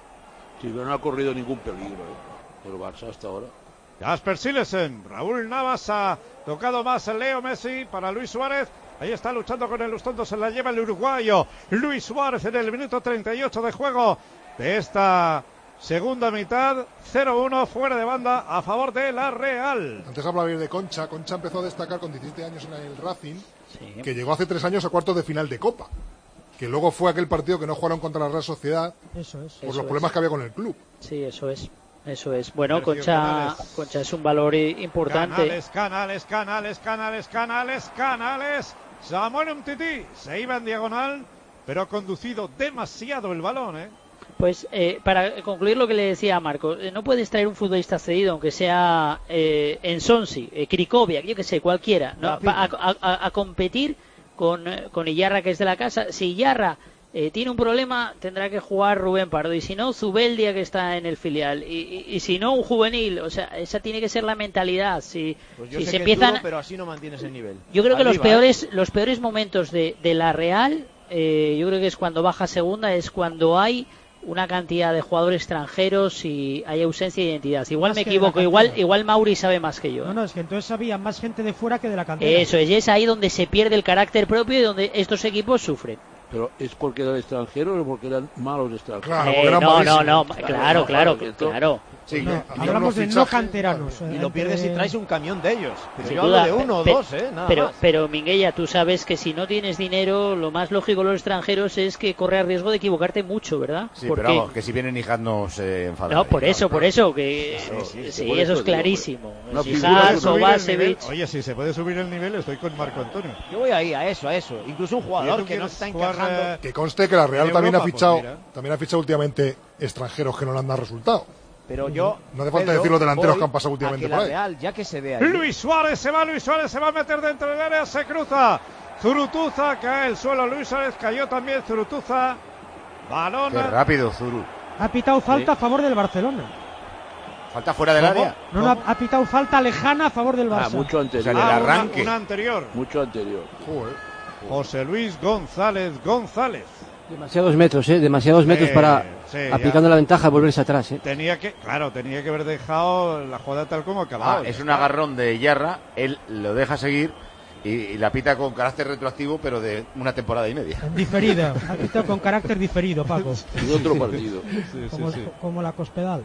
Sí, pero no ha corrido ningún peligro, ¿eh? El Barça hasta ahora. Jasper Silesen, Raúl Navas ha tocado más el Leo Messi para Luis Suárez. Ahí está luchando con el Lustondo, se la lleva el uruguayo Luis Suárez en el minuto treinta y ocho de juego de esta segunda mitad. cero uno fuera de banda a favor de la Real. Antes hablaba de Concha. Concha empezó a destacar con diecisiete años en el Racing, Sí. que llegó hace tres años a cuartos de final de Copa. Que luego fue aquel partido que no jugaron contra la Real Sociedad Eso es. por Eso los es. problemas que había con el club. Sí, eso es. Eso es. Bueno, Sergio Concha, Canales. Concha es un valor i- importante. Canales, Canales, Canales, Canales, Canales, Canales. Samuel Umtiti se iba en diagonal, pero ha conducido demasiado el balón, ¿eh? Pues eh, para concluir lo que le decía a Marco, eh, no puedes traer un futbolista cedido, aunque sea eh, Ensonsi, eh, Krikoviak, yo que sé, cualquiera, ¿no? Pa- a, a- a competir con, eh, con Iyarra, que es de la casa. Si Iyarra eh, tiene un problema, tendrá que jugar Rubén Pardo, y si no, Zubeldia, que está en el filial, y, y- y si no, un juvenil. O sea, esa tiene que ser la mentalidad. Si, Pues yo si sé se que es empiezan... duro, pero así no mantienes el nivel. Yo creo que los Arriba, ¿eh? peores, los peores momentos de, de la Real, eh, yo creo que es cuando baja a segunda, es cuando hay una cantidad de jugadores extranjeros y hay ausencia de identidad. Igual Más me que de la equivoco, cantera. igual igual Mauri sabe más que yo. No, no, es que entonces había más gente de fuera que de la cantera. Eso es, y es ahí donde se pierde el carácter propio y donde estos equipos sufren. Pero ¿es porque eran extranjeros o porque eran malos extranjeros? Claro, eh, no, no, no, claro, claro, claro. Sí, no, hablamos de no canteranos. Y lo pierdes si traes un camión de ellos. Pero Sin yo duda, hablo de uno o pe- dos, ¿eh? Nada pero, más. pero, Minguella, tú sabes que si no tienes dinero, lo más lógico de los extranjeros es que corre a riesgo de equivocarte mucho, ¿verdad? Sí, Porque- pero vamos, que si vienen Hijat no se enfadan. No, por eso, por eso, que Claro, sí, sí, sí, por eso eso es digo, clarísimo. No, Si si Hart, puede subir el Kovacevic- nivel- Oye, si se puede subir el nivel, estoy con Marco Antonio. Yo voy ahí, a eso, a eso. Incluso un ¿Y jugador tú que no quieres está jugar, encajando. eh, Que conste que la Real en también Europa, ha fichado, pues mira. también ha fichado últimamente extranjeros que no le han dado resultado. Pero yo. No hace falta Pedro, decir los delanteros voy que han pasado a últimamente que por la ahí. Real, ya que se ve ahí. Luis Suárez se va, Luis Suárez se va a meter dentro del área, se cruza. Zurutuza cae el suelo, Luis Suárez cayó también Zurutuza. Balón. Qué rápido, Zuru. Ha pitado falta a favor del Barcelona. Falta fuera del ¿Cómo? área. No, no, ha, ha pitado falta lejana a favor del Barça. Ah, mucho anterior. O sea, en el Ah, una- arranque. Una, anterior. Mucho anterior. José Luis González González. Demasiados metros, ¿eh? Demasiados metros Eh, para, sí, aplicando ya. la ventaja, volverse atrás, ¿eh? Tenía que, claro, tenía que haber dejado la jugada tal como acababa. Ah, es un agarrón de Yarra, él lo deja seguir y, y la pita con carácter retroactivo, pero de una temporada y media. Diferida. Ha pitado con carácter diferido, Paco. De otro partido. como, como la Cospedal.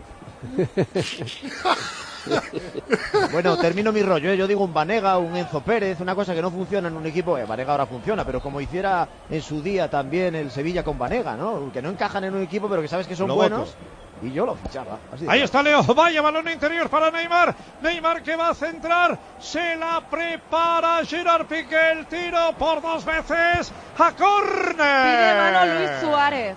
Bueno, termino mi rollo, ¿eh? Yo digo un Banega, un Enzo Pérez, una cosa que no funciona en un equipo. Eh, Banega ahora funciona, pero como hiciera en su día también el Sevilla con Banega, ¿no? Que no encajan en un equipo, pero que sabes que son Lo buenos. voto. Y yo lo fichaba. Así de Ahí claro. está Leo, vaya balón interior para Neymar. Neymar que va a centrar, se la prepara Gerard Piqué, el tiro por dos veces a córner. Pide mano Luis Suárez.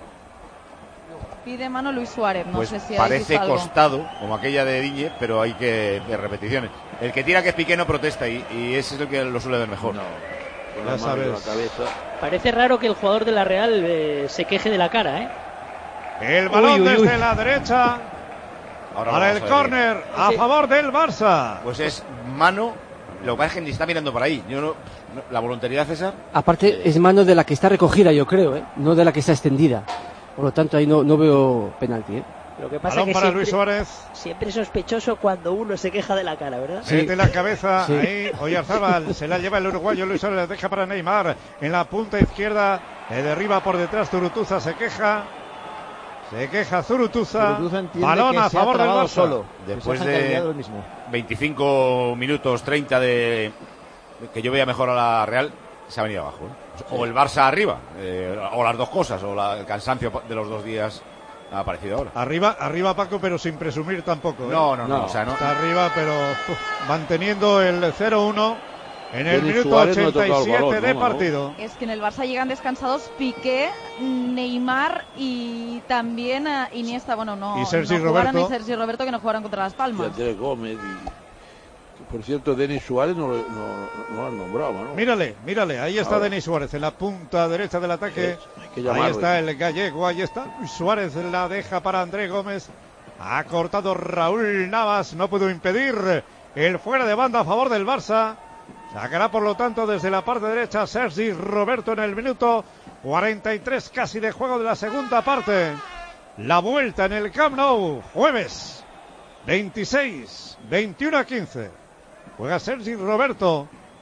Pide mano Luis Suárez, no Pues sé si habéis parece visto algo. costado, como aquella de Diñe, pero hay que ver repeticiones. El que tira que es Piqué no protesta y, y ese es el que lo suele ver mejor. Con Ya la mano en la sabes. cabeza. Parece raro que el jugador de la Real eh, se queje de la cara, ¿eh? El balón Uy, uy, desde uy. la derecha Ahora para vamos el a ver. córner a Sí. favor del Barça. Pues es mano, lo que pasa es que ni está mirando por ahí. Yo no, no- la voluntariedad, César. Aparte, es mano de la que está recogida, yo creo, ¿eh? No de la que está extendida. Por lo tanto, ahí no, no veo penalti, ¿eh? Lo que pasa Balón que para siempre, Luis Suárez. siempre es sospechoso cuando uno se queja de la cara, ¿verdad? Sí. Mete la cabeza Sí. ahí, Oyarzábal, se la lleva el uruguayo, Luis Suárez la deja para Neymar, en la punta izquierda, le derriba por detrás Zurutuza, se queja, se queja Zurutuza, Zurutuza entiende balón que a se ha favor del trabado Barça. solo. Después Que se ha de- encasillado él mismo. veinticinco minutos, treinta de que yo veía mejor a la Real, se ha venido abajo. ¿eh? O el Barça arriba, eh, o las dos cosas, o la- el cansancio de los dos días ha aparecido ahora. Arriba, arriba Paco, pero sin presumir tampoco. ¿eh? No, no, no, No. o sea, no. Está arriba, pero uf, manteniendo el cero uno en el Denis minuto Suárez no ha ochenta y tocado el siete balón, de ¿no? partido. Es que en el Barça llegan descansados Piqué, Neymar y también eh, Iniesta. Bueno, no, Y Sergi no jugaron Roberto. y Sergi Roberto que no jugaron contra Las Y Palmas. Andrés Gómez. Y... Por cierto, Denis Suárez no, lo- no, no lo han nombrado, ¿no? Mírale, mírale, ahí está Ahora. Denis Suárez en la punta derecha del ataque. Sí, hay que Ahí llamarlo. está el gallego, ahí está Luis Suárez, la deja para Andrés Gómez. Ha cortado Raúl Navas, no pudo impedir el fuera de banda a favor del Barça. Sacará por lo tanto desde la parte derecha Sergi Roberto en el minuto cuarenta y tres casi de juego de la segunda parte. La vuelta en el Camp Nou, jueves veintiséis, veintiuno a quince. Juega Sergi Roberto.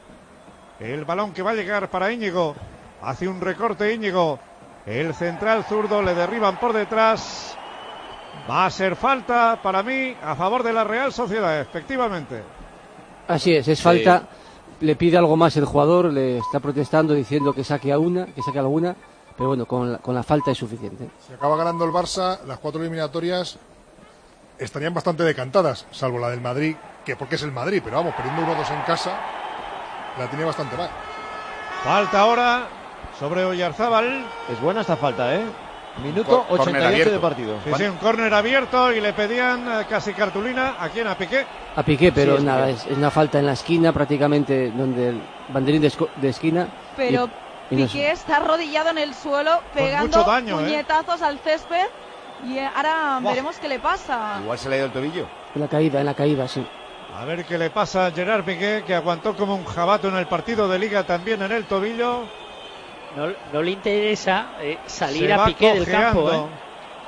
El balón que va a llegar para Íñigo. Hace un recorte Íñigo. El central zurdo le derriban por detrás. Va a ser falta para mí a favor de la Real Sociedad, efectivamente. Así es, es Sí. falta. Le pide algo más el jugador, le está protestando diciendo que saque a una, que saque alguna, pero bueno, con la, con la falta es suficiente. Si acaba ganando el Barça, las cuatro eliminatorias estarían bastante decantadas, salvo la del Madrid, que porque es el Madrid, pero vamos, perdiendo uno dos en casa, la tiene bastante mal. Falta ahora sobre Oyarzábal. Es buena esta falta, ¿eh? Minuto Cor- córner ochenta y ocho de abierto. partido. Sí, sí, un córner abierto y le pedían eh, casi cartulina. ¿A quién? ¿A Piqué? A Piqué, pero Sí, es nada, Piqué. es, es una falta en la esquina prácticamente, donde el banderín de, esco- de esquina. Pero y- y no Piqué está arrodillado en el suelo pegando mucho daño, ¿eh? puñetazos al césped y eh, ahora Buah. veremos qué le pasa. Igual se le ha ido el tobillo. En la caída, en la caída, sí. A ver qué le pasa a Gerard Piqué, que aguantó como un jabato en el partido de Liga también en el tobillo. No, no le interesa eh, salir Se a va Piqué del campo, cojeando. ¿eh?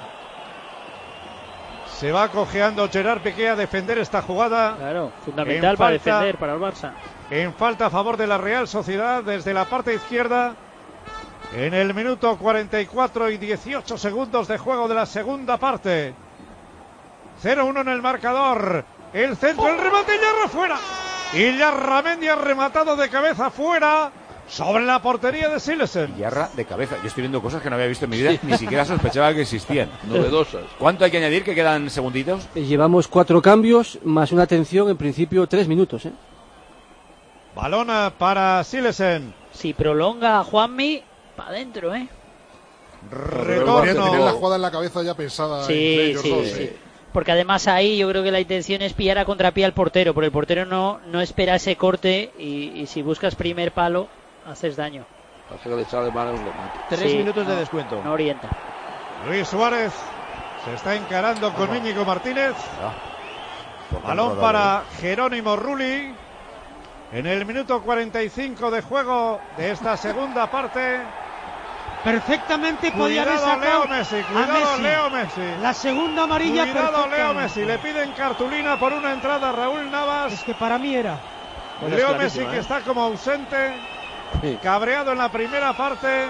Se va cojeando Gerard Piqué a defender esta jugada. Claro, fundamental En para falta. defender para el Barça. En falta a favor de la Real Sociedad desde la parte izquierda. En el minuto cuarenta y cuatro y dieciocho segundos de juego de la segunda parte. cero uno en el marcador. El centro, el remate, Yarra fuera. Y Yarramendi ha rematado de cabeza fuera sobre la portería de Silesen. Yarra de cabeza. Yo estoy viendo cosas que no había visto en mi vida, sí. Ni siquiera sospechaba que existían. Novedosas. ¿Cuánto hay que añadir? Que quedan segunditos. Llevamos cuatro cambios, más una atención, en principio tres minutos, ¿eh? Balón para Silesen. Si prolonga Juanmi, para adentro, ¿eh? Retorno. Tener la jugada en la cabeza ya pensada. Sí, entre ellos sí, dos, sí. ¿eh? Porque además ahí yo creo que la intención es pillar a contrapié al portero, porque el portero no, no espera ese corte y, y si buscas primer palo, haces daño. Pasa que le sale mal el remate. Tres Sí, minutos de no, descuento. No orienta. Luis Suárez se está encarando con Íñigo Martínez. Balón rodado, para Jerónimo Rulli. En el minuto cuarenta y cinco de juego de esta segunda parte. Perfectamente podía haber Cuidado sacado Leo Messi, a cuidado Messi. Leo Messi. La segunda amarilla Cuidado Leo perfectamente. Messi, le piden cartulina por una entrada a Raúl Navas. Es que para mí era. Pues Leo es Messi clarísima, que ¿eh? está como ausente, Sí. cabreado en la primera parte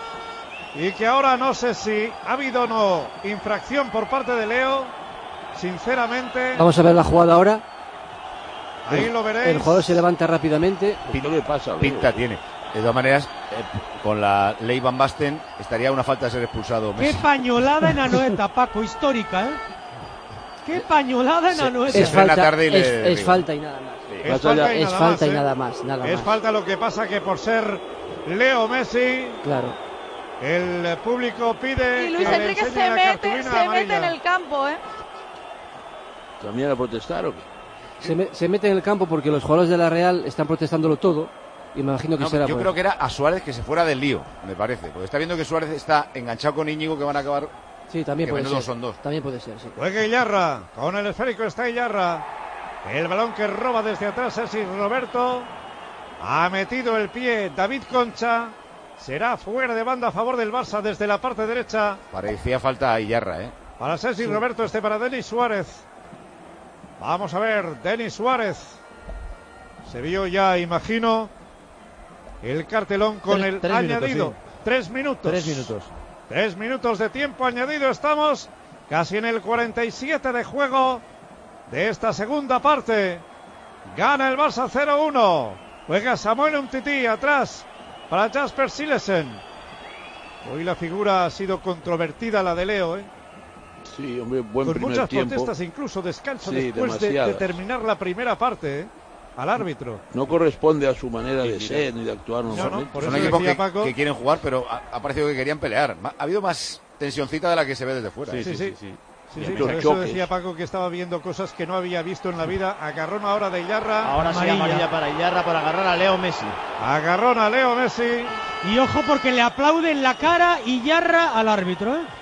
y que ahora no sé si ha habido o no infracción por parte de Leo, sinceramente. Vamos a ver la jugada ahora. Ahí el, lo veréis. El jugador se levanta rápidamente. ¿Qué le pasa, Leo? Pinta tiene. De todas maneras, eh, con la ley Van Basten estaría una falta de ser expulsado Qué Messi. pañolada en Anoeta, Paco, histórica, ¿eh? Qué pañolada en Se- Anoeta. Es frena falta, tarde y es, le es digo. falta y nada más. Sí. Es falta y Es nada falta más, y ¿eh? nada más, nada Es más. falta, lo que pasa que por ser Leo Messi, Claro. el público pide Y Luis que le Enrique enseñe se la mete, cartulina se mete amarilla. en el campo, ¿eh? ¿También a protestar o qué? Se, me- se mete en el campo porque los jugadores de la Real están protestándolo todo. Y me imagino que No, será yo por creo eso. que era a Suárez que se fuera del lío, me parece. Porque está viendo que Suárez está enganchado con Íñigo, que van a acabar. Sí, también que puede menudo ser. son dos. También puede ser, sí. Juega Iyarra, con el esférico está Iyarra. El balón que roba desde atrás es Roberto. Ha metido el pie David Concha. Será fuera de banda a favor del Barça desde la parte derecha. Parecía falta a Iyarra, ¿eh? Para Sergi Sí. Roberto, este para Denis Suárez. Vamos a ver, Denis Suárez. Se vio ya, imagino, el cartelón con Tres- el tres minutos, añadido. sí. Tres minutos. Tres minutos. Tres minutos de tiempo añadido. Estamos casi en el cuarenta y siete de juego de esta segunda parte. Gana el Barça cero uno. Juega Samuel Umtiti atrás para Jasper Silesen. Hoy la figura ha sido controvertida, la de Leo, ¿eh? Sí, hombre, buen Con primer muchas tiempo. protestas, incluso descanso Sí, después de, de demasiadas. terminar la primera parte, ¿eh? Al árbitro. No corresponde a su manera Sí, de mira. ser ni de actuar no, normalmente. por Son eso equipos decía que, Paco- que quieren jugar, pero ha, ha parecido que querían pelear. Ma- Ha habido más tensioncita de la que se ve desde fuera. Sí, ¿eh? sí, sí. sí. Sí, Y sí, muchos por eso choques. decía Paco que estaba viendo cosas que no había visto en la vida. Agarrón ahora de Iyarra. Ahora sí, Amarilla. amarilla para Iyarra para agarrar a Leo Messi. Agarrón a Leo Messi. Y ojo porque le aplauden la cara y yarra al árbitro, ¿eh?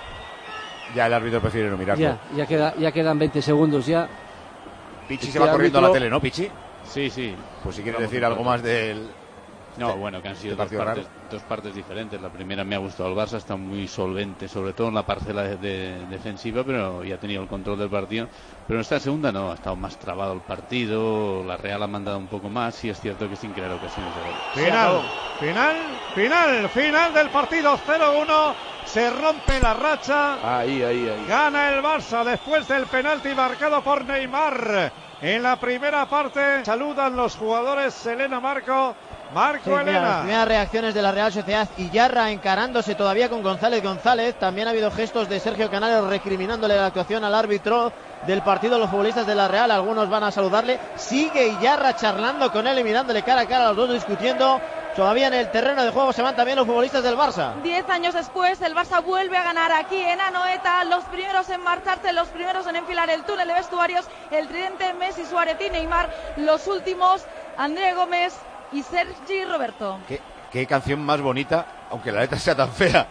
Ya el árbitro prefiere no mirarlo. Ya, ya, queda, ya quedan veinte segundos ya. Pichi Este se va corriendo a la árbitro- tele, ¿no, Pichi? Sí, sí. Pues si quieres Vamos decir a algo tratar. más del... No, bueno, que han sido Este dos partido partes, dos partes diferentes. La primera me ha gustado el Barça, está muy solvente, sobre todo en la parcela de, de- defensiva, pero ya ha tenido el control del partido. Pero en esta segunda no, ha estado más trabado el partido, la Real ha mandado un poco más y es cierto que sin crear ocasiones de gol. Final, final, final, final del partido cero uno. Se rompe la racha. Ahí, ahí, ahí. Gana el Barça después del penalti marcado por Neymar. En la primera parte saludan los jugadores Selena Marco. Marco Sí, mira, Elena. las primeras reacciones de la Real Sociedad y Yarra encarándose todavía con González González. También ha habido gestos de Sergio Canales recriminándole la actuación al árbitro del partido a los futbolistas de la Real. Algunos van a saludarle. Sigue Yarra charlando con él y mirándole cara a cara a los dos discutiendo. Todavía en el terreno de juego se van también los futbolistas del Barça. Diez años después, el Barça vuelve a ganar aquí en Anoeta. Los primeros en marcharse, los primeros en enfilar el túnel de vestuarios. El tridente Messi, Suárez y Neymar. Los últimos, André Gómez y Sergi Roberto. ¿Qué, qué canción más bonita, aunque la letra sea tan fea.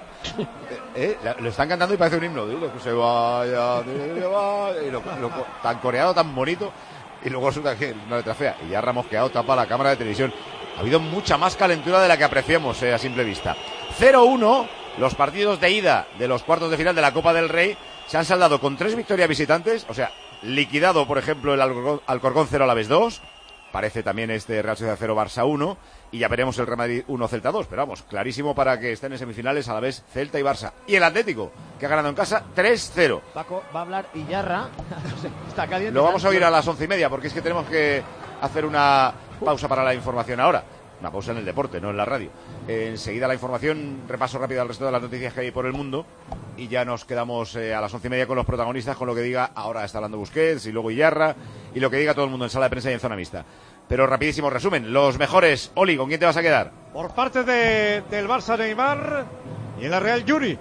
¿Eh? La- Lo están cantando y parece un himno. Dile que se vaya, dile que vaya. Y lo, lo- tan coreado, tan bonito. Y luego resulta que es una letra fea. Y ya Ramos quedado tapa la cámara de televisión. Ha habido mucha más calentura de la que apreciamos eh, a simple vista. cero uno, los partidos de ida de los cuartos de final de la Copa del Rey se han saldado con tres victorias visitantes. O sea, liquidado, por ejemplo, el Alcorcón, Alcorcón cero a la vez dos. parece también este Real Sociedad cero, Barça uno, y ya veremos el Real Madrid uno, Celta dos, pero vamos, clarísimo para que estén en semifinales a la vez Celta y Barça. Y el Atlético, que ha ganado en casa tres cero. Paco, va a hablar Iyarra. Está caliente. Lo vamos a oír a las once y media, porque es que tenemos que hacer una pausa para la información ahora. Una pausa en el deporte, no en la radio. Eh, enseguida la información, repaso rápido al resto de las noticias que hay por el mundo, y ya nos quedamos eh, a las once y media con los protagonistas, con lo que diga, ahora está hablando Busquets, y luego Iyarra, y lo que diga todo el mundo en sala de prensa y en zona mixta. Pero rapidísimo resumen, los mejores. Oli, ¿con quién te vas a quedar? Por parte de, del Barça, Neymar, y en la Real, Yuri.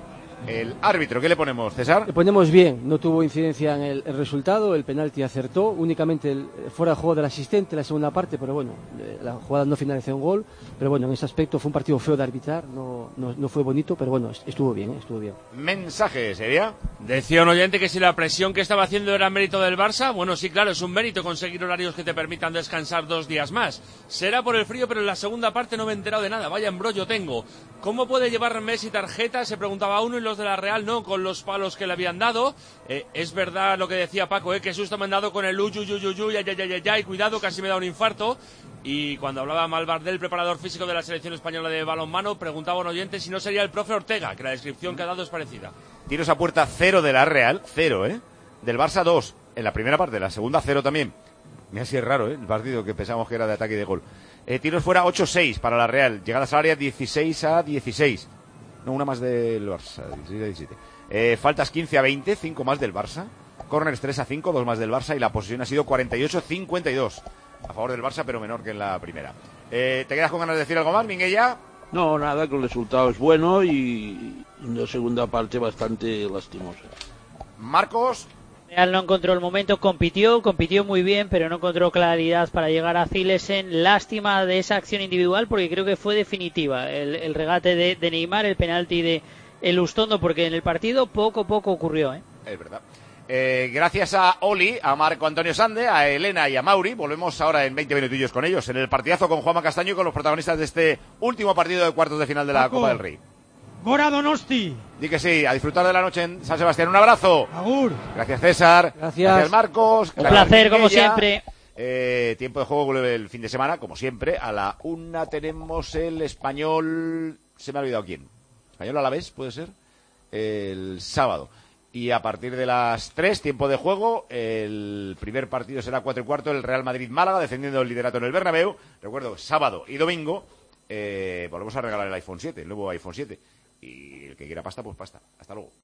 El árbitro, ¿qué le ponemos, César? Le ponemos bien, no tuvo incidencia en el, el resultado, el penalti acertó, únicamente el, fuera de juego del asistente la segunda parte, pero bueno, la jugada no finalizó en gol, pero bueno, en ese aspecto fue un partido feo de arbitrar, no, no, no fue bonito, pero bueno, estuvo bien, estuvo bien. Mensaje, ¿sería? Decía un oyente que si la presión que estaba haciendo era mérito del Barça, bueno, sí, claro, es un mérito conseguir horarios que te permitan descansar dos días más. Será por el frío, pero en la segunda parte no me he enterado de nada, vaya embrollo tengo. ¿Cómo puede llevar Messi tarjeta? Se preguntaba uno, y los de la Real no, con los palos que le habían dado. Eh, es verdad lo que decía Paco, eh, que susto me han dado con el uyuyuyuyu, ya, ya, ya, ya, ya, y cuidado, casi me da un infarto. Y cuando hablaba Malvardel, preparador físico de la selección española de balonmano, preguntaba a un oyente si no sería el profe Ortega, que la descripción que ha dado es parecida. Tiros a puerta cero de la Real, cero, ¿eh? Del Barça dos, en la primera parte, la segunda cero también. Mira si es raro, ¿eh? El partido que pensamos que era de ataque y de gol. Eh, tiros fuera ocho seis para la Real, llegadas al área dieciséis a dieciséis. No, una más del Barça, dieciséis a diecisiete. Eh, faltas quince a veinte, cinco más del Barça. Corners tres a cinco, dos más del Barça. Y la posesión ha sido cuarenta y ocho a cincuenta y dos. A favor del Barça, pero menor que en la primera. Eh, ¿Te quedas con ganas de decir algo más, Minguella? No, nada, que el resultado es bueno y una segunda parte bastante lastimosa. Marcos. Real no encontró el momento, compitió, compitió muy bien, pero no encontró claridad para llegar a Zilesen. Lástima de esa acción individual, porque creo que fue definitiva. El, el regate de, de Neymar, el penalti de El Ustondo, porque en el partido poco, poco ocurrió, ¿eh? Es verdad. Eh, gracias a Oli, a Marco Antonio Sande, a Elena y a Mauri. Volvemos ahora en veinte minutillos con ellos, en el partidazo con Juanma Castaño y con los protagonistas de este último partido de cuartos de final de la Paco. Copa del Rey. Gora Donosti. Di que sí, a disfrutar de la noche en San Sebastián. Un abrazo. Agur. Gracias, César. Gracias. Gracias, Marcos. Un placer, como siempre. Eh, tiempo de juego el fin de semana, como siempre. A la una tenemos el Español... Se me ha olvidado quién. ¿Español a la vez, puede ser? El sábado. Y a partir de las tres, tiempo de juego, el primer partido será cuatro y cuarto, el Real Madrid-Málaga, defendiendo el liderato en el Bernabéu. Recuerdo, sábado y domingo, eh, volvemos a regalar el iPhone siete, el nuevo iPhone siete. Y el que quiera pasta, pues pasta. Hasta luego.